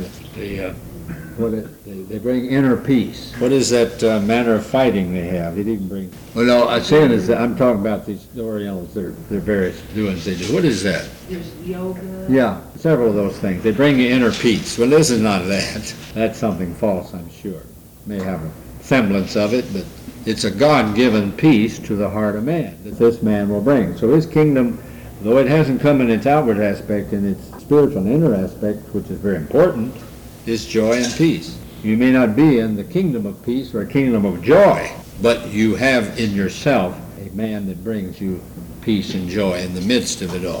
they bring inner peace. What is that manner of fighting they have? They didn't bring. Well, no, I'm saying is that I'm talking about these Orientals. Their various doings they do. What is that? There's yoga. Yeah, several of those things. They bring you inner peace. Well, this is not that. That's something false, I'm sure. May have a semblance of it, but it's a God-given peace to the heart of man that this man will bring. So his kingdom, though it hasn't come in its outward aspect, in its spiritual and inner aspect, which is very important, is joy and peace. You may not be in the kingdom of peace or a kingdom of joy, but you have in yourself a man that brings you peace and joy in the midst of it all.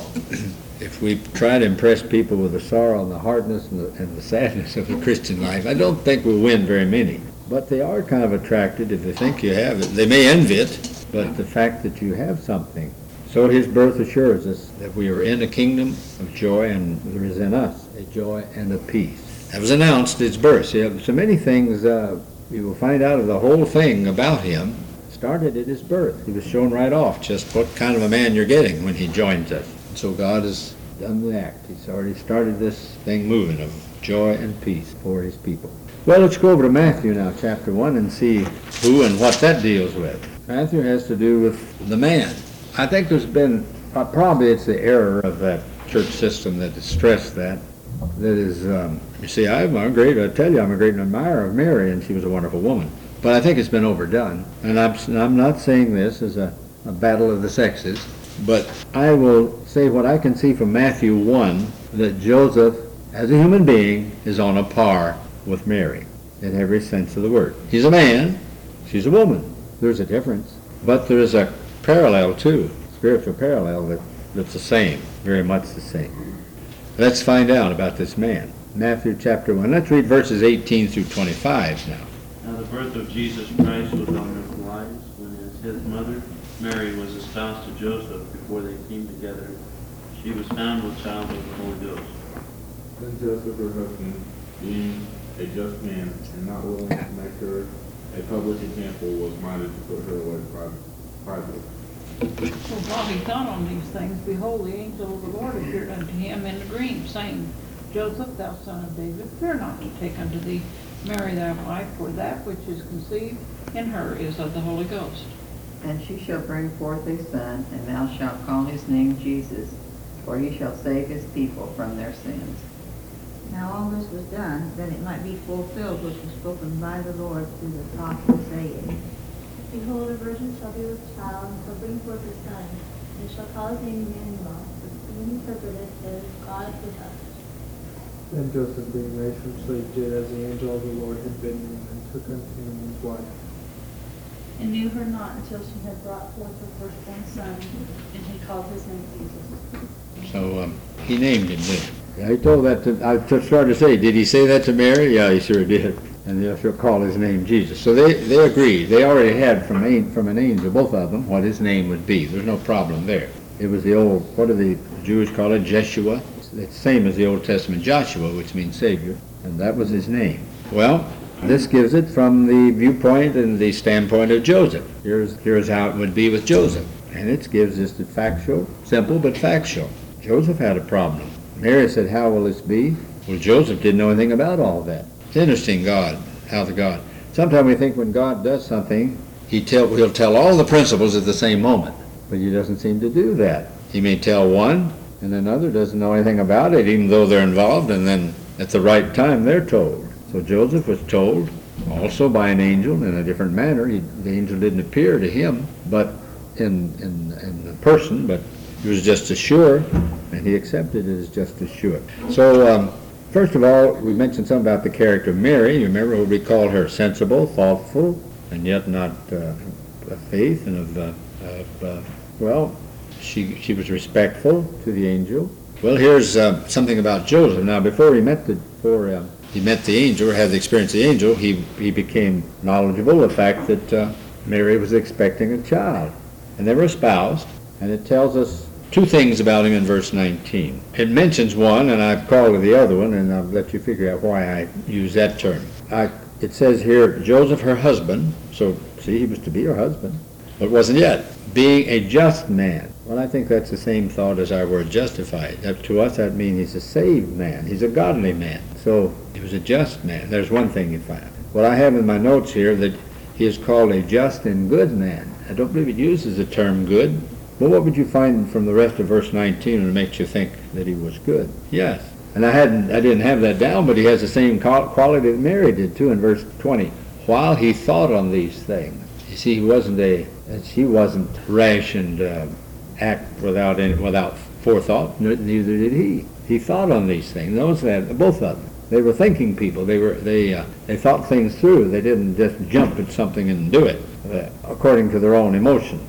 If we try to impress people with the sorrow and the hardness and the sadness of the Christian life, I don't think we'll win very many. But they are kind of attracted if they think you have it. They may envy it, but the fact that you have something. So his birth assures us that we are in a kingdom of joy, and there is in us a joy and a peace. That was announced, his birth. So many things you will find out of the whole thing about him started at his birth. He was shown right off just what kind of a man you're getting when he joins us. So God has done the act. He's already started this thing moving of joy and peace for his people. Well, let's go over to Matthew now, chapter 1, and see who and what that deals with. Matthew has to do with the man. I think there's been, probably it's the error of that church system that has stressed that. That is, you see, I'm a great admirer of Mary, and she was a wonderful woman. But I think it's been overdone. And I'm not saying this as a battle of the sexes, but I will say what I can see from Matthew 1, that Joseph, as a human being, is on a par with Mary in every sense of the word. He's a man, she's a woman. There's a difference. But there is a parallel too, spiritual parallel that's the same, very much the same. Let's find out about this man. Matthew chapter 1. Let's read verses 18 through 25 now. Now the birth of Jesus Christ was on the wise when his mother Mary was espoused to Joseph before they came together. She was found with child of the Holy Ghost. Then Joseph, her husband, being a just man and not willing to make her a public example, was minded to put her away privately. So while he thought on these things, behold, the angel of the Lord appeared unto him in a dream, saying, Joseph, thou son of David, fear not to take unto thee Mary thy wife, for that which is conceived in her is of the Holy Ghost. And she shall bring forth a son, and thou shalt call his name Jesus, for he shall save his people from their sins. Now all this was done, that it might be fulfilled which was spoken by the Lord through the prophet, saying, Behold, a virgin shall be with child, and shall bring forth a son, and shall call his name Emmanuel, being interpreted as God with us. Then Joseph, being raised from sleep, did as the angel of the Lord had bidden him, and took unto him his wife. And knew her not until she had brought forth her firstborn son, and he called his name Jesus. So he named him then. Yeah, he told that to, I started to say, did he say that to Mary? Yeah, he sure did. And she'll call his name Jesus. So they agreed. They already had from an angel, both of them, what his name would be. There's no problem there. It was the old, what do the Jews call it, Jeshua? It's the same as the Old Testament Joshua, which means Savior. And that was his name. Well, this gives it from the viewpoint and the standpoint of Joseph. Here's how it would be with Joseph. And it gives us the factual, simple but factual. Joseph had a problem. Mary said, how will this be? Well, Joseph didn't know anything about all that. It's interesting, how the God. Sometimes we think when God does something, he'll tell all the principles at the same moment. but he doesn't seem to do that. He may tell one, and another doesn't know anything about it, even though they're involved, and then at the right time they're told. So Joseph was told also by an angel in a different manner. The angel didn't appear to him, but in the person, but he was just as sure, and he accepted it as just as sure. So, first of all, we mentioned something about the character of Mary. You remember we called her sensible, thoughtful, and yet not of faith, and well, she was respectful to the angel. Well, here's something about Joseph. Now, before he met the angel, or had the experience of the angel, he became knowledgeable of the fact that Mary was expecting a child. And they were espoused, and it tells us two things about him in verse 19. It mentions one, and I've called it the other one, and I'll let you figure out why I use that term. It says here, Joseph, her husband, so see, he was to be her husband, but wasn't yet, being a just man. Well, I think that's the same thought as our word justified. To us, that means he's a saved man. He's a godly man. So he was a just man. There's one thing you find. What I have in my notes here, that he is called a just and good man. I don't believe it uses the term good. Well, what would you find from the rest of verse 19 that makes you think that he was good? Yes. And I didn't have that down, but he has the same quality that Mary did too in verse 20. While he thought on these things. You see, she wasn't rash and act without forethought. Neither did he. He thought on these things. Notice that both of them. They were thinking people. They thought things through. They didn't just jump at something and do it according to their own emotions.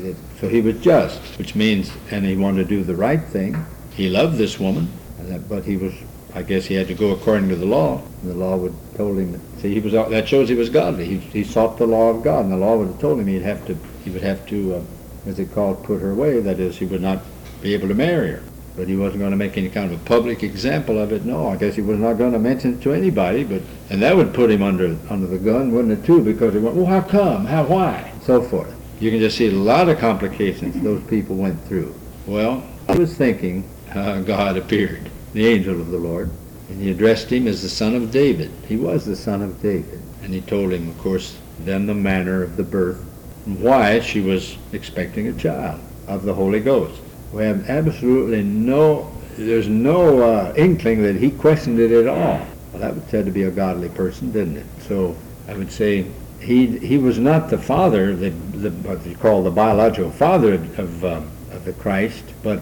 So he was just, which means, and he wanted to do the right thing. He loved this woman, but I guess he had to go according to the law. And the law would told him. See, that shows he was godly. He sought the law of God, and the law would have told him he would have to, as it called, put her away. That is, he would not be able to marry her. But he wasn't going to make any kind of a public example of it. No, I guess he was not going to mention it to anybody. And that would put him under the gun, wouldn't it, too? Because he went, well, how come? Why? And so forth. You can just see a lot of complications those people went through. Well, I was thinking God appeared, the angel of the Lord, and he addressed him as the son of David. He was the son of David. And he told him, of course, then the manner of the birth and why she was expecting a child of the Holy Ghost. We have absolutely there's no inkling that he questioned it at all. Well, that would said to be a godly person, didn't it? So I would say he was not the father, what you call the biological father of the Christ, but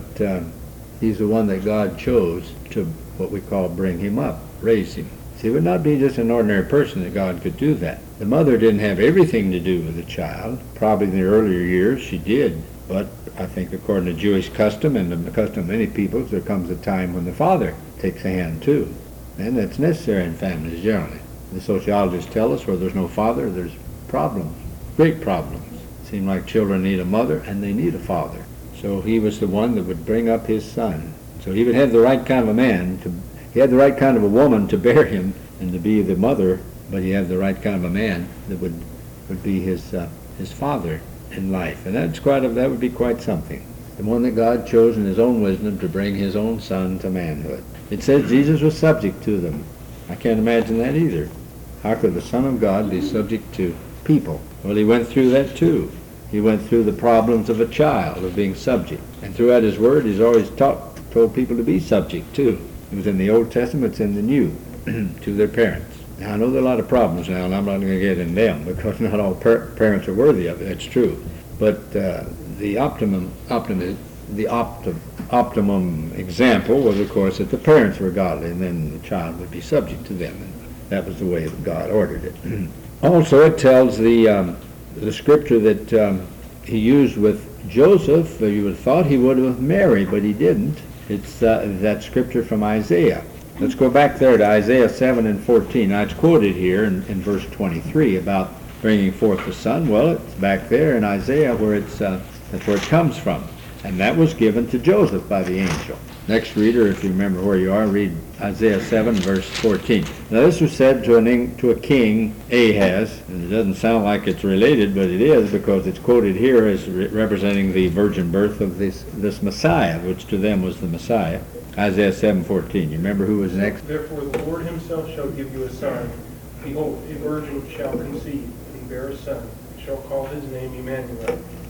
he's the one that God chose to what we call bring him up, raise him. See, it would not be just an ordinary person that God could do that. The mother didn't have everything to do with the child. Probably in the earlier years she did, but I think according to Jewish custom and the custom of many peoples, there comes a time when the father takes a hand too. And that's necessary in families generally. The sociologists tell us where there's no father, there's problems, great problems. It seems like children need a mother and they need a father. So he was the one that would bring up his son. So he would have the right kind of a man, he had the right kind of a woman to bear him and to be the mother, but he had the right kind of a man that would be his father in life. And that would be quite something. The one that God chose in his own wisdom to bring his own son to manhood. It says Jesus was subject to them. I can't imagine that either. How could the Son of God be subject to people? Well, he went through that too. He went through the problems of a child, of being subject. And throughout his word, he's always told people to be subject too. It was in the Old Testament, it's in the New, to their parents. Now, I know there are a lot of problems now, and I'm not going to get in them, because not all parents are worthy of it, that's true. But the optimum example was, of course, that the parents were godly, and then the child would be subject to them. And that was the way that God ordered it. Also, it tells the scripture that he used with Joseph. You would have thought he would with Mary, but he didn't. It's that scripture from Isaiah. Let's go back there to Isaiah 7 and 14. Now, it's quoted here in verse 23 about bringing forth the son. Well, it's back there in Isaiah where that's where it comes from. And that was given to Joseph by the angel. Next reader, if you remember where you are, read Isaiah 7, verse 14. Now, this was said to a king, Ahaz, and it doesn't sound like it's related, but it is, because it's quoted here as representing the virgin birth of this Messiah, which to them was the Messiah. Isaiah 7:14. You remember who was next? Therefore the Lord himself shall give you a sign. Behold, a virgin shall conceive and bear a son, and shall call his name Emmanuel.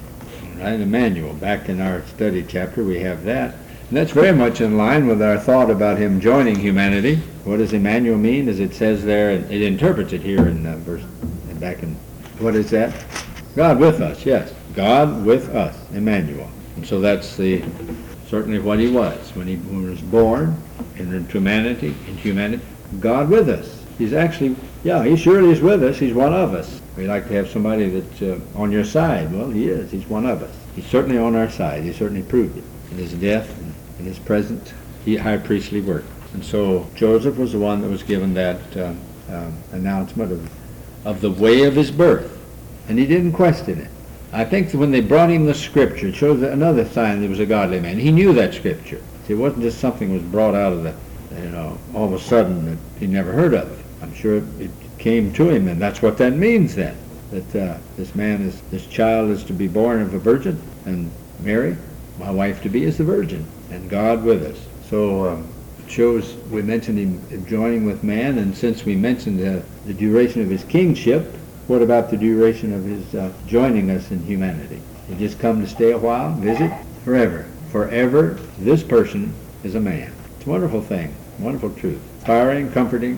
Right, Emmanuel. Back in our study chapter, we have that. And that's very much in line with our thought about him joining humanity. What does Emmanuel mean? As it says there, and it interprets it here in verse, back in, what is that? God with us, yes. God with us, Emmanuel. And so that's certainly what he was. When he was born into humanity, God with us. He's actually, he surely is with us. He's one of us. We like to have somebody that's on your side. Well, he is. He's one of us. He's certainly on our side. He certainly proved it in his death and in his present high priestly work. And so Joseph was the one that was given that announcement of the way of his birth. And he didn't question it. I think that when they brought him the scripture, it shows another sign that he was a godly man. He knew that scripture. See, it wasn't just something that was brought out of all of a sudden that he never heard of. I'm sure it came to him, and that's what that means then. That this child is to be born of a virgin, and Mary, my wife to be, is the virgin, and God with us. So it shows, we mentioned him joining with man, and since we mentioned the duration of his kingship, what about the duration of his joining us in humanity? He just come to stay a while, visit? Forever. Forever, this person is a man. It's a wonderful thing, wonderful truth. Inspiring, comforting.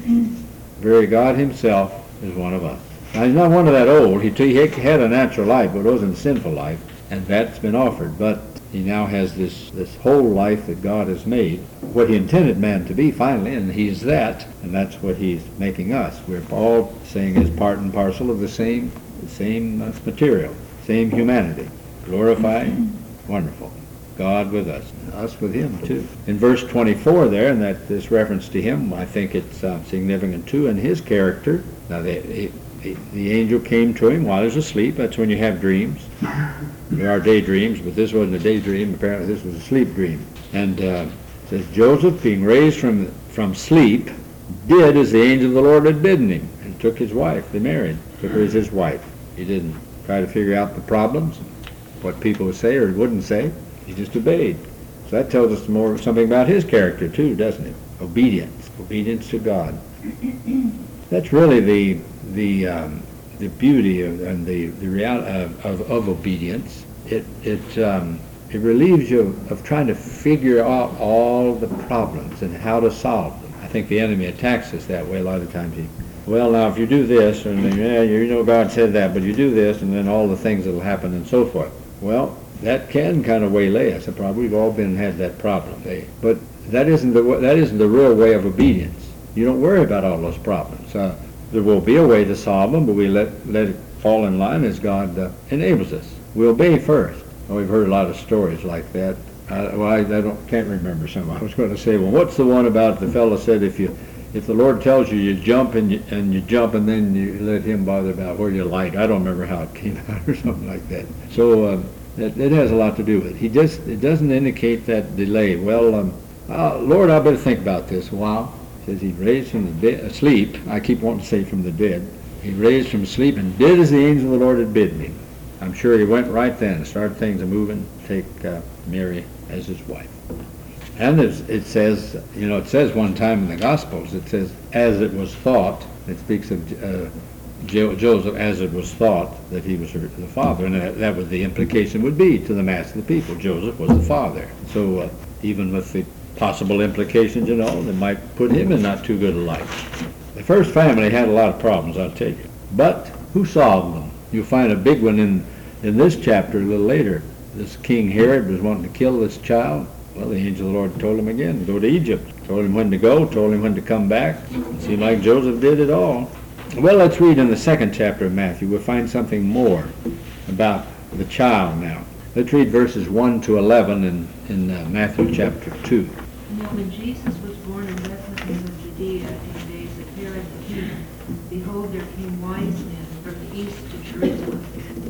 Very God himself is one of us. Now, he's not one of that old. He had a natural life, but it wasn't a sinful life, and that's been offered. But he now has this whole life that God has made, what he intended man to be finally, and he's that, and that's what he's making us. We're all saying is part and parcel of the same material, same humanity. Glorified, wonderful. God with us with him too. In verse 24 there, and this reference to him, I think it's significant too in his character. Now the angel came to him while he was asleep. That's when you have dreams. There are daydreams, but this wasn't a daydream. Apparently this was a sleep dream. And it says, Joseph, being raised from sleep, did as the angel of the Lord had bidden him, and took his wife. They married. Took her as his wife. He didn't try to figure out the problems, what people would say or wouldn't say. He just obeyed. So that tells us something about his character too, doesn't it? Obedience to God. That's really the beauty and the reality of obedience. It relieves you of trying to figure out all the problems and how to solve them. I think the enemy attacks us that way a lot of times. Well, now if you do this, and then, God said that, but you do this, and then all the things that will happen and so forth. Well, that can kind of waylay us. Probably we've all had that problem. But that isn't the real way of obedience. You don't worry about all those problems. There will be a way to solve them, but we let it fall in line as God enables us. We obey first. We've heard a lot of stories like that. I can't remember some. I was going to say, well, what's the one about the fellow said if the Lord tells you, you jump and you jump, and then you let him bother about where you light. I don't remember how it came out or something like that. So it has a lot to do with it. It doesn't indicate that delay. Well, Lord, I better think about this a while. Says he raised from the asleep. I keep wanting to say from the dead. He raised from sleep and did as the angel of the Lord had bidden him. I'm sure he went right then and started things moving, take Mary as his wife. And it says, it says one time in the Gospels, it says, as it was thought, it speaks of Joseph, as it was thought that he was the father, and that was the implication would be to the mass of the people. Joseph was the father. So even with the possible implications, that might put him in not too good a light. The first family had a lot of problems, I'll tell you. But who solved them? You'll find a big one in this chapter a little later. This King Herod was wanting to kill this child. Well, the angel of the Lord told him again to go to Egypt. Told him when to go, told him when to come back. It seemed like Joseph did it all. Well, let's read in the second chapter of Matthew. We'll find something more about the child now. Let's read verses 1 to 11 in Matthew chapter 2. Now when Jesus was born in Bethlehem of Judea in the days of Herod the king, behold, there came wise men from the east to Jerusalem,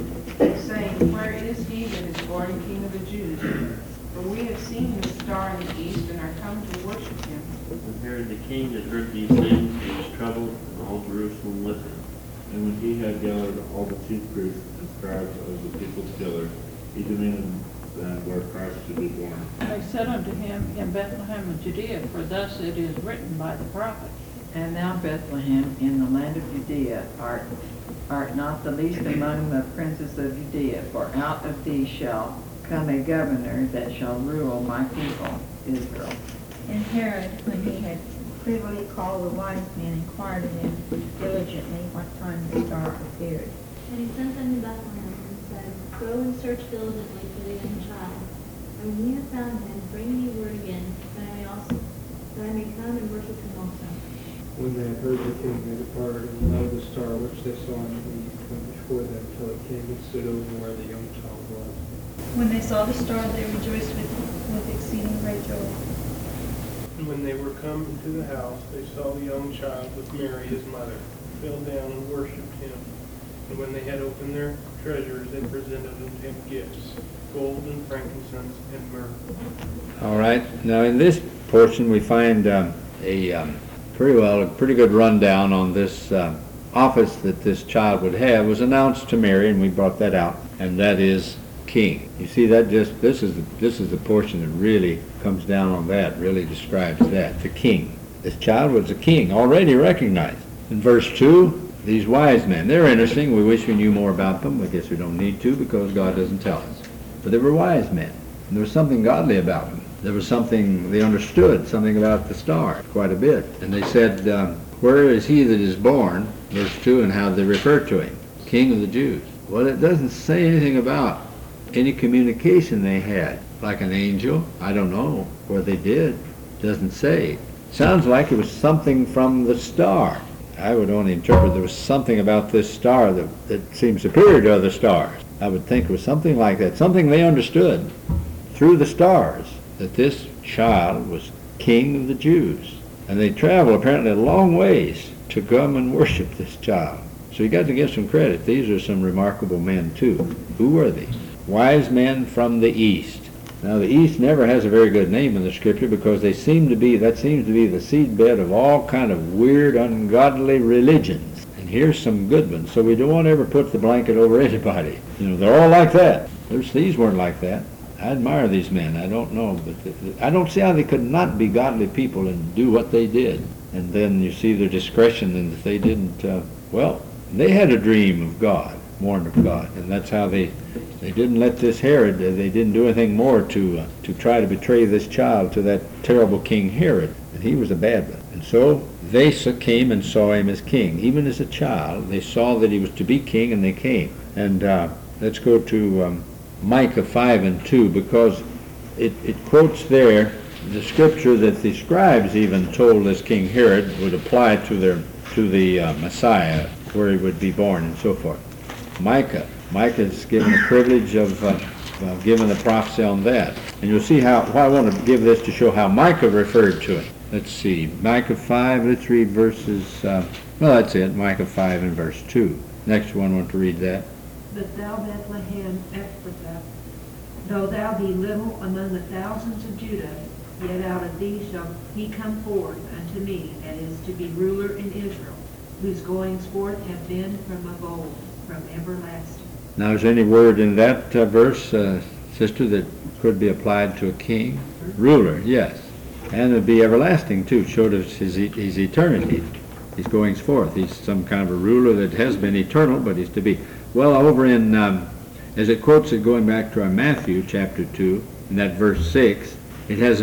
saying, Where is he that is born King of the Jews? For we have seen his star in the east and are come to worship him. When Herod the king had heard these things, he was troubled, and all Jerusalem with him. And when he had gathered all the chief priests and scribes of the people together, he demanded them where Christ should be born. And they said unto him, In Bethlehem of Judea, for thus it is written by the prophet. And thou, Bethlehem, in the land of Judea, art art not the least among the princes of Judea, for out of thee shall come a governor that shall rule my people Israel. And Herod, when he had privily called the wise men, inquired of them diligently what time the star appeared. And he sent them to Bethlehem and said, Go and search diligently for the young child. And when ye have found him, bring me word again, that I may come and worship him also. When they had heard the king, they departed, and lo, the star which they saw in the east went before them till it came and stood over where the young child was. When they saw the star, they rejoiced with exceeding great joy. And when they were come into the house, they saw the young child with Mary his mother, fell down and worshipped him. And when they had opened their treasures, they presented unto him gifts, gold and frankincense and myrrh. All right. Now in this portion we find pretty good rundown on this office that this child would have was announced to Mary, and we brought that out, and that is king. You see that this is the portion that really comes down on that, really describes that, the king. This child was a king, already recognized. In verse 2, these wise men, they're interesting. We wish we knew more about them. I guess we don't need to because God doesn't tell us. But they were wise men, and there was something godly about them. There was something they understood, something about the star, quite a bit. And they said, where is he that is born? Verse 2, and how they refer to him, King of the Jews. Well, it doesn't say anything about any communication they had, like an angel. I don't know where they did. Doesn't say. Sounds like it was something from the star. I would only interpret there was something about this star that seemed superior to other stars. I would think it was something like that, something they understood through the stars, that this child was King of the Jews. And they traveled apparently a long ways to come and worship this child. So you got to give some credit. These are some remarkable men too. Who were these? Wise men from the East. Now the East never has a very good name in the Scripture because that seems to be the seedbed of all kind of weird, ungodly religions. And here's some good ones. So we don't want to ever put the blanket over anybody. You know, they're all like that. These weren't like that. I admire these men. I don't know, but I don't see how they could not be godly people and do what they did. And then you see their discretion and that they didn't, they had a dream of God, warned of God, and that's how they didn't let this Herod, they didn't do anything more to try to betray this child to that terrible King Herod, and he was a bad one. And so they came and saw him as king. Even as a child, they saw that he was to be king, and they came. And let's go to Micah 5 and 2, because it quotes there the scripture that the scribes even told this King Herod would apply to the Messiah, where he would be born and so forth. Micah is given the privilege of giving the prophecy on that. And you'll see how I want to give this to show how Micah referred to it. Let's see, Micah 5, let's read verses, that's it, Micah 5 and verse 2. Next one, I want to read that. But thou, Bethlehem Ephrathah, though thou be little among the thousands of Judah, yet out of thee shall he come forth unto me, that is to be ruler in Israel, whose goings forth have been from of old, from everlasting. Now, is there any word in that verse, sister, that could be applied to a king? Ruler, yes. And it would be everlasting, too. It showed us his eternity. His goings forth. He's some kind of a ruler that has been eternal, but he's to be. Well, over in, as it quotes it going back to our Matthew chapter 2, in that verse 6, it has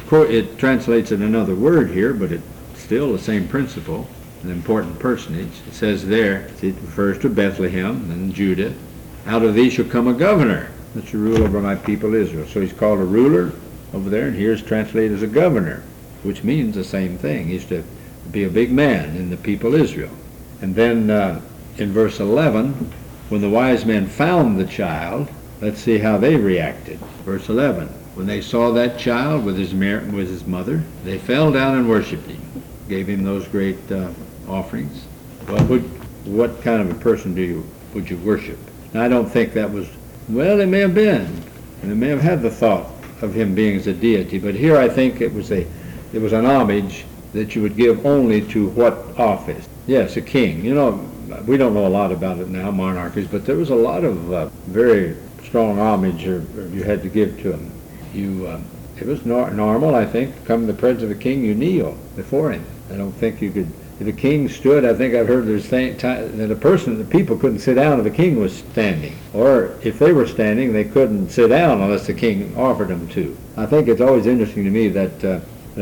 it translates in another word here, but it's still the same principle, an important personage. It says there, it refers to Bethlehem and Judah. Out of thee shall come a governor that shall rule over my people Israel. So he's called a ruler over there, and here's translated as a governor, which means the same thing. He's to be a big man in the people Israel. And then in verse 11, when the wise men found the child, let's see how they reacted. Verse 11, when they saw that child with his mother, they fell down and worshipped him, gave him those great offerings. Well, what kind of a person would you worship? Now, I don't think that was, well, it may have been, and they may have had the thought of him being as a deity, but here I think it was an homage that you would give only to what office? Yes, a king. You know, we don't know a lot about it now, monarchies, but there was a lot of very strong homage you had to give to him. It was normal, I think, come to the presence of a king, you kneel before him. I don't think you could If a king stood, I think I've heard that the people couldn't sit down if the king was standing. Or if they were standing, they couldn't sit down unless the king offered them to. I think it's always interesting to me that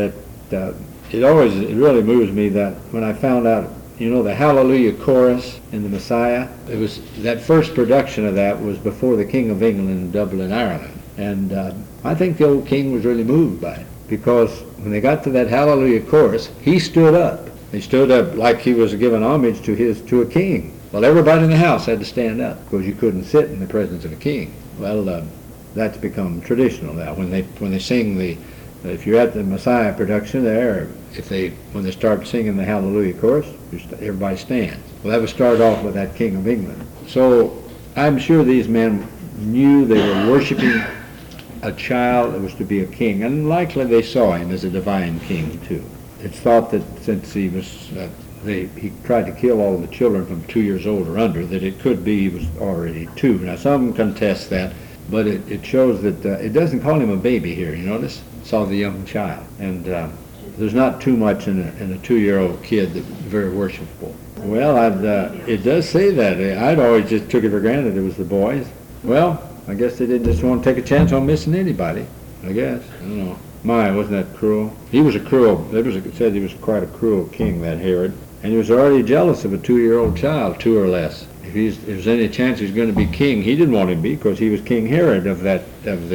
it really moves me that when I found out, the Hallelujah chorus in the Messiah, it was that first production of that was before the King of England in Dublin, Ireland. And I think the old king was really moved by it, because when they got to that Hallelujah chorus, he stood up. He stood up like he was giving homage to a king. Well, everybody in the house had to stand up because you couldn't sit in the presence of a king. Well, that's become traditional now. When they sing if you're at the Messiah production there, when they start singing the Hallelujah chorus, everybody stands. Well, that was started off with that King of England. So I'm sure these men knew they were worshiping a child that was to be a king, and likely they saw him as a divine king too. It's thought that since he was, he tried to kill all the children from 2 years old or under, that it could be he was already 2. Now some contest that, but it shows that it doesn't call him a baby here. You notice? It's all the young child, and there's not too much in a 2-year-old kid that's very worshipful. Well, it does say that. I'd always just took it for granted it was the boys. Well, I guess they didn't just want to take a chance on missing anybody. I guess. I don't know. My, wasn't that cruel? He was a cruel. It said he was quite a cruel king, that Herod, and he was already jealous of a 2-year-old child, 2 or less. If there's any chance he's going to be king, he didn't want him to be, because he was King Herod of that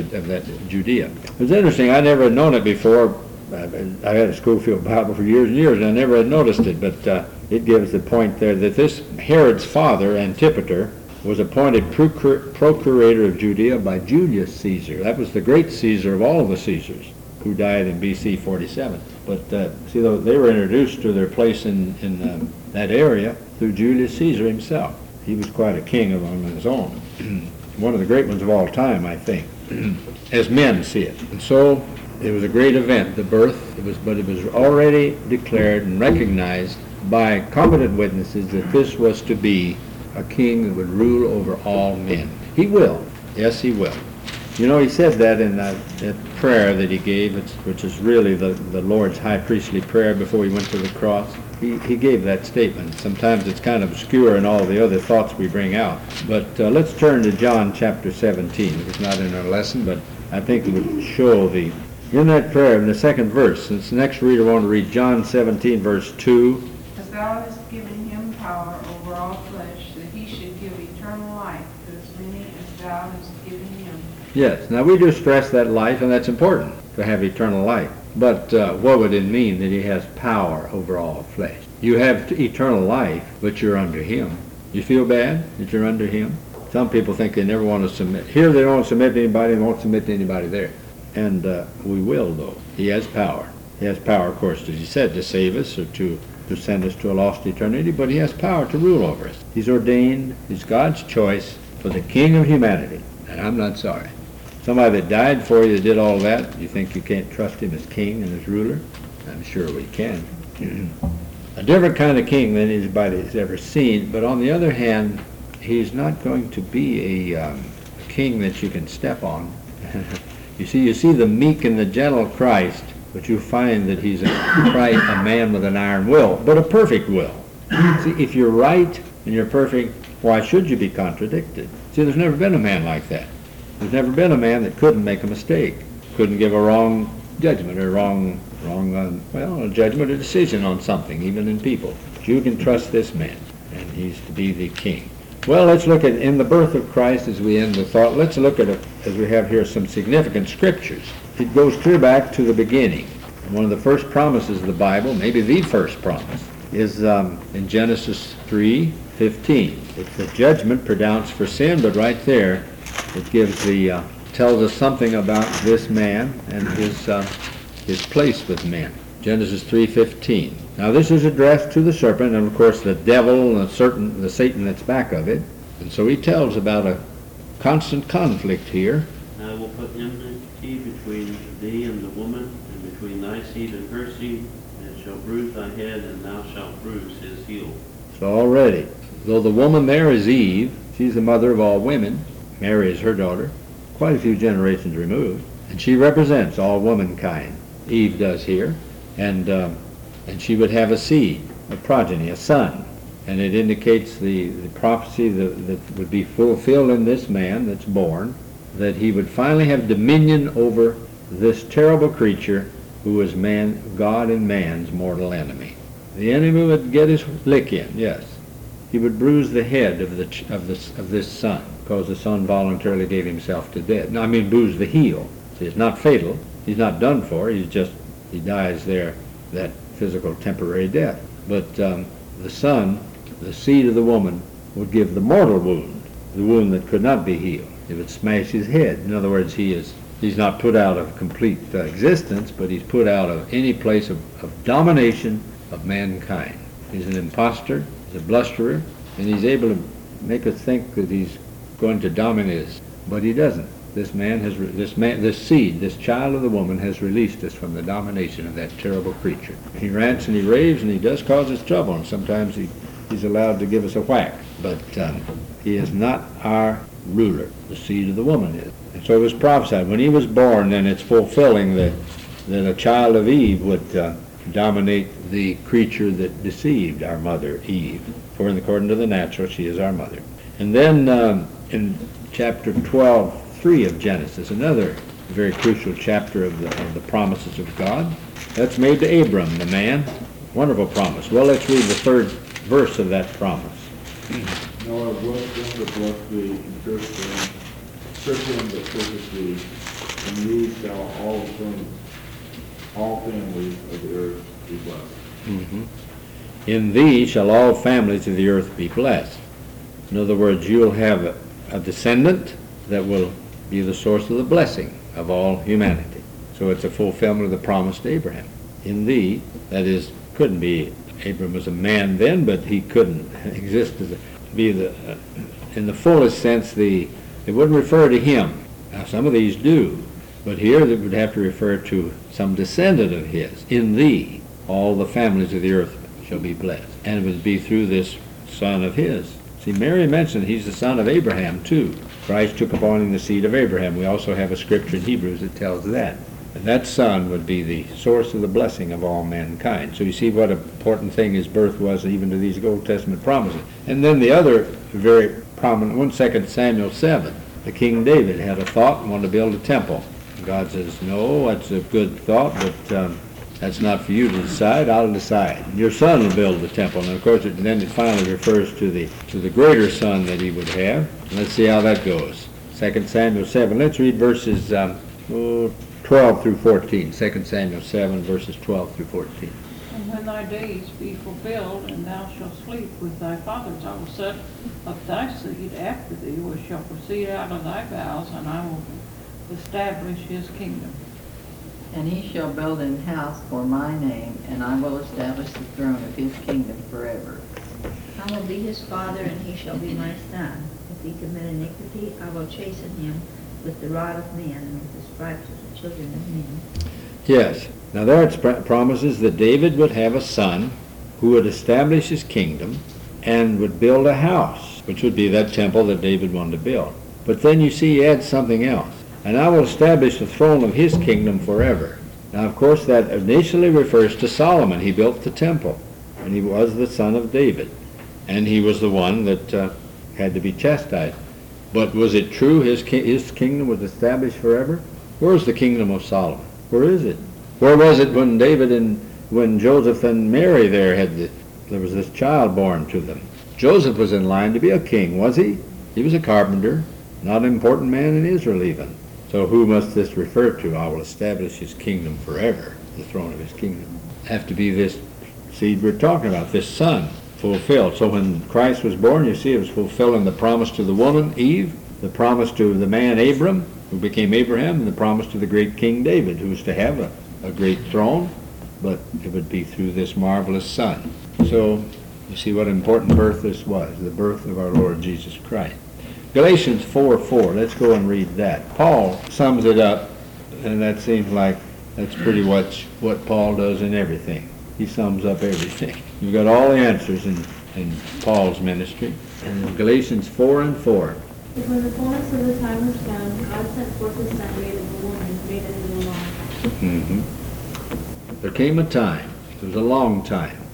Judea. It was interesting. I never had known it before. I had a Schofield Bible for years and years, and I never had noticed it. But it gives the point there that this Herod's father, Antipater, was appointed procurator of Judea by Julius Caesar. That was the great Caesar of all of the Caesars, who died in B.C. 47. But see, they were introduced to their place in that area through Julius Caesar himself. He was quite a king on his own. One of the great ones of all time, I think, as men see it. And so it was a great event, the birth. But it was already declared and recognized by competent witnesses that this was to be a king that would rule over all men. He will. Yes, he will. He said that in that prayer that he gave, which is really the Lord's high priestly prayer before he went to the cross. He gave that statement. Sometimes it's kind of obscure in all the other thoughts we bring out. But let's turn to John chapter 17. It's not in our lesson, but I think it would show in that prayer, in the second verse, since the next reader want to read John 17, verse 2. As thou hast given him power over all flesh, that he should give eternal life to as many as thou hast given him. Yes, now we do stress that life, and that's important, to have eternal life. But what would it mean that he has power over all flesh? You have eternal life, but you're under him. You feel bad that you're under him? Some people think they never want to submit. Here they don't submit to anybody, they won't submit to anybody there. And we will, though. He has power. He has power, of course, as he said, to save us or to send us to a lost eternity, but he has power to rule over us. He's ordained, he's God's choice for the king of humanity, and I'm not sorry. Somebody that died for you, that did all that, you think you can't trust him as king and as ruler? I'm sure we can. A different kind of king than anybody has ever seen, but on the other hand, he's not going to be a king that you can step on. You see the meek and the gentle Christ, but you find that he's a man with an iron will, but a perfect will. See, if you're right and you're perfect, why should you be contradicted? See, there's never been a man like that. There's never been a man that couldn't make a mistake, couldn't give a wrong judgment or a judgment or decision on something, even in people. But you can trust this man, and he's to be the king. Well, let's look at, in the birth of Christ, as we end the thought, let's look at, as we have here, some significant scriptures. It goes clear back to the beginning. And one of the first promises of the Bible, maybe the first promise, is in Genesis 3:15. It's the judgment pronounced for sin, but right there, it gives tells us something about this man and his place with men. Genesis 3:15. Now this is addressed to the serpent, and of course the devil and the Satan that's back of it. And so he tells about a constant conflict here. I will put enmity between thee and the woman, and between thy seed and her seed. It shall bruise thy head, and thou shalt bruise his heel. So already, though the woman there is Eve, she's the mother of all women. Mary is her daughter, quite a few generations removed, and she represents all womankind. Eve does here, and she would have a seed. a progeny, a son. And it indicates the prophecy that would be fulfilled in this man that's born, that he would finally have dominion over this terrible creature who was God and man's mortal enemy. The enemy would get his lick in, yes. He would bruise the head of this son, because the son voluntarily gave himself to death. No, I mean bruise the heel. See, it's not fatal. He's not done for. He dies there, that physical temporary death. But the son, the seed of the woman, would give the mortal wound, the wound that could not be healed. It would smash his head. In other words, he's not put out of complete existence, but he's put out of any place of domination of mankind. He's an imposter, he's a blusterer, and he's able to make us think that he's going to dominate us, but he doesn't. This seed, this child of the woman, has released us from the domination of that terrible creature. He rants and he raves and he does cause us trouble, and sometimes he's allowed to give us a whack, but he is not our ruler. The seed of the woman is. And so it was prophesied. When he was born, then it's fulfilling that a child of Eve would dominate the creature that deceived our mother, Eve. For according to the natural, she is our mother. And then in chapter 12:3 of Genesis, another very crucial chapter of the promises of God, that's made to Abram, the man. Wonderful promise. Well, let's read the 3rd verse of that promise. No, I bless them that bless thee, and curse him that curseth thee, and thee shall all families of the earth be blessed. Mm-hmm. In thee shall all families of the earth be blessed. In other words, you'll have a descendant that will be the source of the blessing of all humanity. So it's a fulfillment of the promise to Abraham. In thee, that is, couldn't be, Abram was a man then, but he couldn't exist as in the fullest sense, it wouldn't refer to him. Now some of these do, but here it would have to refer to some descendant of his. In thee, all the families of the earth shall be blessed. And it would be through this son of his. See, Mary mentioned he's the son of Abraham too. Christ took upon him the seed of Abraham. We also have a scripture in Hebrews that tells that. And that son would be the source of the blessing of all mankind. So you see what an important thing his birth was even to these Old Testament promises. And then the other very prominent one, 2 Samuel 7. The King David had a thought and wanted to build a temple. God says, no, that's a good thought, but that's not for you to decide. I'll decide. Your son will build the temple. And of course, then it finally refers to the greater son that he would have. Let's see how that goes. 2 Samuel 7. Let's read verses 12 through 14. 2 Samuel 7, verses 12 through 14. And when thy days be fulfilled, and thou shalt sleep with thy fathers, I will set up thy seed after thee, which shall proceed out of thy bowels, and I will establish his kingdom. And he shall build an house for my name, and I will establish the throne of his kingdom forever. I will be his father, and he shall be my son. If he commit iniquity, I will chasten him with the rod of man, and with the stripes of the children of men. Yes. Now there it promises that David would have a son who would establish his kingdom and would build a house, which would be that temple that David wanted to build. But then you see he adds something else. And I will establish the throne of his kingdom forever. Now, of course, that initially refers to Solomon. He built the temple, and he was the son of David. And he was the one that had to be chastised. But was it true his kingdom was established forever? Where's the kingdom of Solomon? Where is it? Where was it when David and when Joseph and Mary there was this child born to them? Joseph was in line to be a king, was he? He was a carpenter, not an important man in Israel even. So who must this refer to? I will establish his kingdom forever, the throne of his kingdom. Have to be this seed we're talking about, this son, fulfilled. So when Christ was born, you see it was fulfilling the promise to the woman, Eve, the promise to the man, Abram, who became Abraham, and the promise to the great King David, who was to have a great throne, but it would be through this marvelous son. So you see what an important birth this was, the birth of our Lord Jesus Christ. Galatians 4:4, let's go and read that. Paul sums it up, and that seems like that's pretty much what Paul does in everything. He sums up everything. You've got all the answers in Paul's ministry. And Galatians 4:4. But when the fullness of the time was come, God sent forth his Son, made of a woman, made under the law. There came a time, it was a long time,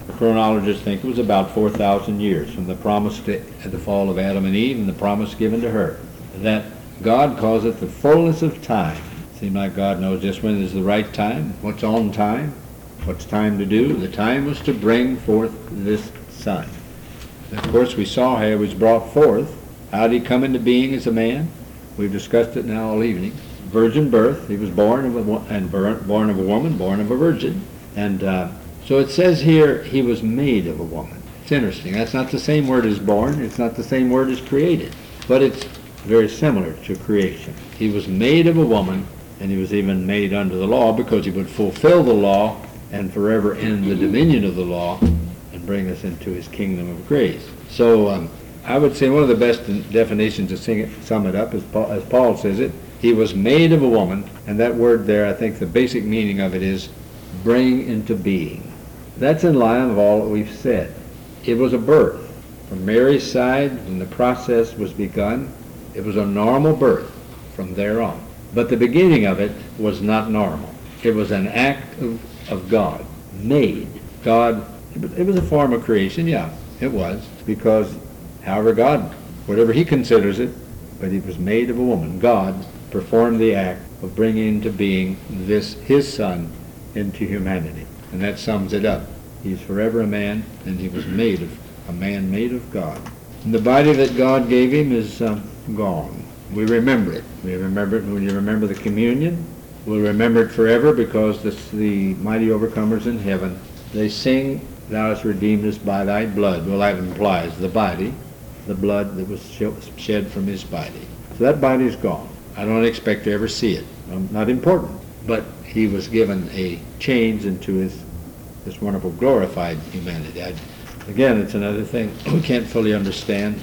The chronologists think it was about 4,000 years from the promise to the fall of Adam and Eve and the promise given to her. That God calls it the fullness of time. Seems like God knows just when is the right time, what's on time, what's time to do. The time was to bring forth this Son. And of course, we saw how he was brought forth. How did he come into being as a man? We've discussed it now all evening. Virgin birth. He was born of a born of a woman, born of a virgin. And so it says here he was made of a woman. It's interesting. That's not the same word as born. It's not the same word as created. But it's very similar to creation. He was made of a woman, and he was even made under the law because he would fulfill the law and forever end the dominion of the law and bring us into his kingdom of grace. So I would say one of the best definitions to sum it up, as Paul says it, he was made of a woman, and that word there, I think the basic meaning of it is bring into being. That's in line with all that we've said. It was a birth. From Mary's side, when the process was begun, it was a normal birth from there on. But the beginning of it was not normal. It was an act of God, made. God, it was a form of creation, yeah, it was, because however God, whatever he considers it, but he was made of a woman. God performed the act of bringing into being this, his Son, into humanity. And that sums it up. He's forever a man, and he was made of a man made of God. And the body that God gave him is gone. We remember it. We remember it when you remember the communion. We'll remember it forever because the mighty overcomers in heaven, they sing, thou hast redeemed us by thy blood. Well, that implies the body, the blood that was shed from his body. So that body's gone. I don't expect to ever see it. Not important. But he was given a change into this wonderful glorified humanity. Again, it's another thing we can't fully understand.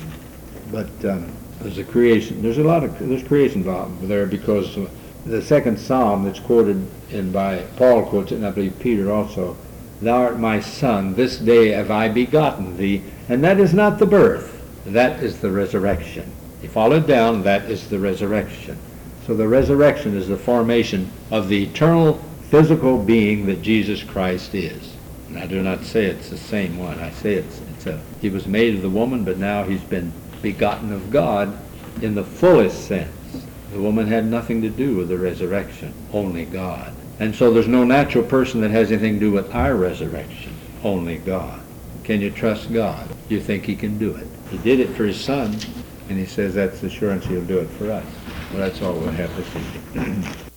But there's a creation. There's creation there because the second psalm that's quoted by Paul quotes it, and I believe Peter also. Thou art my son, this day have I begotten thee. And that is not the birth. That is the resurrection. You follow it down, that is the resurrection. So the resurrection is the formation of the eternal physical being that Jesus Christ is. And I do not say it's the same one. I say he was made of the woman, but now he's been begotten of God in the fullest sense. The woman had nothing to do with the resurrection, only God. And so there's no natural person that has anything to do with our resurrection, only God. Can you trust God? You think he can do it? He did it for his Son, and he says that's the assurance he'll do it for us. Well, that's all we'll have this evening.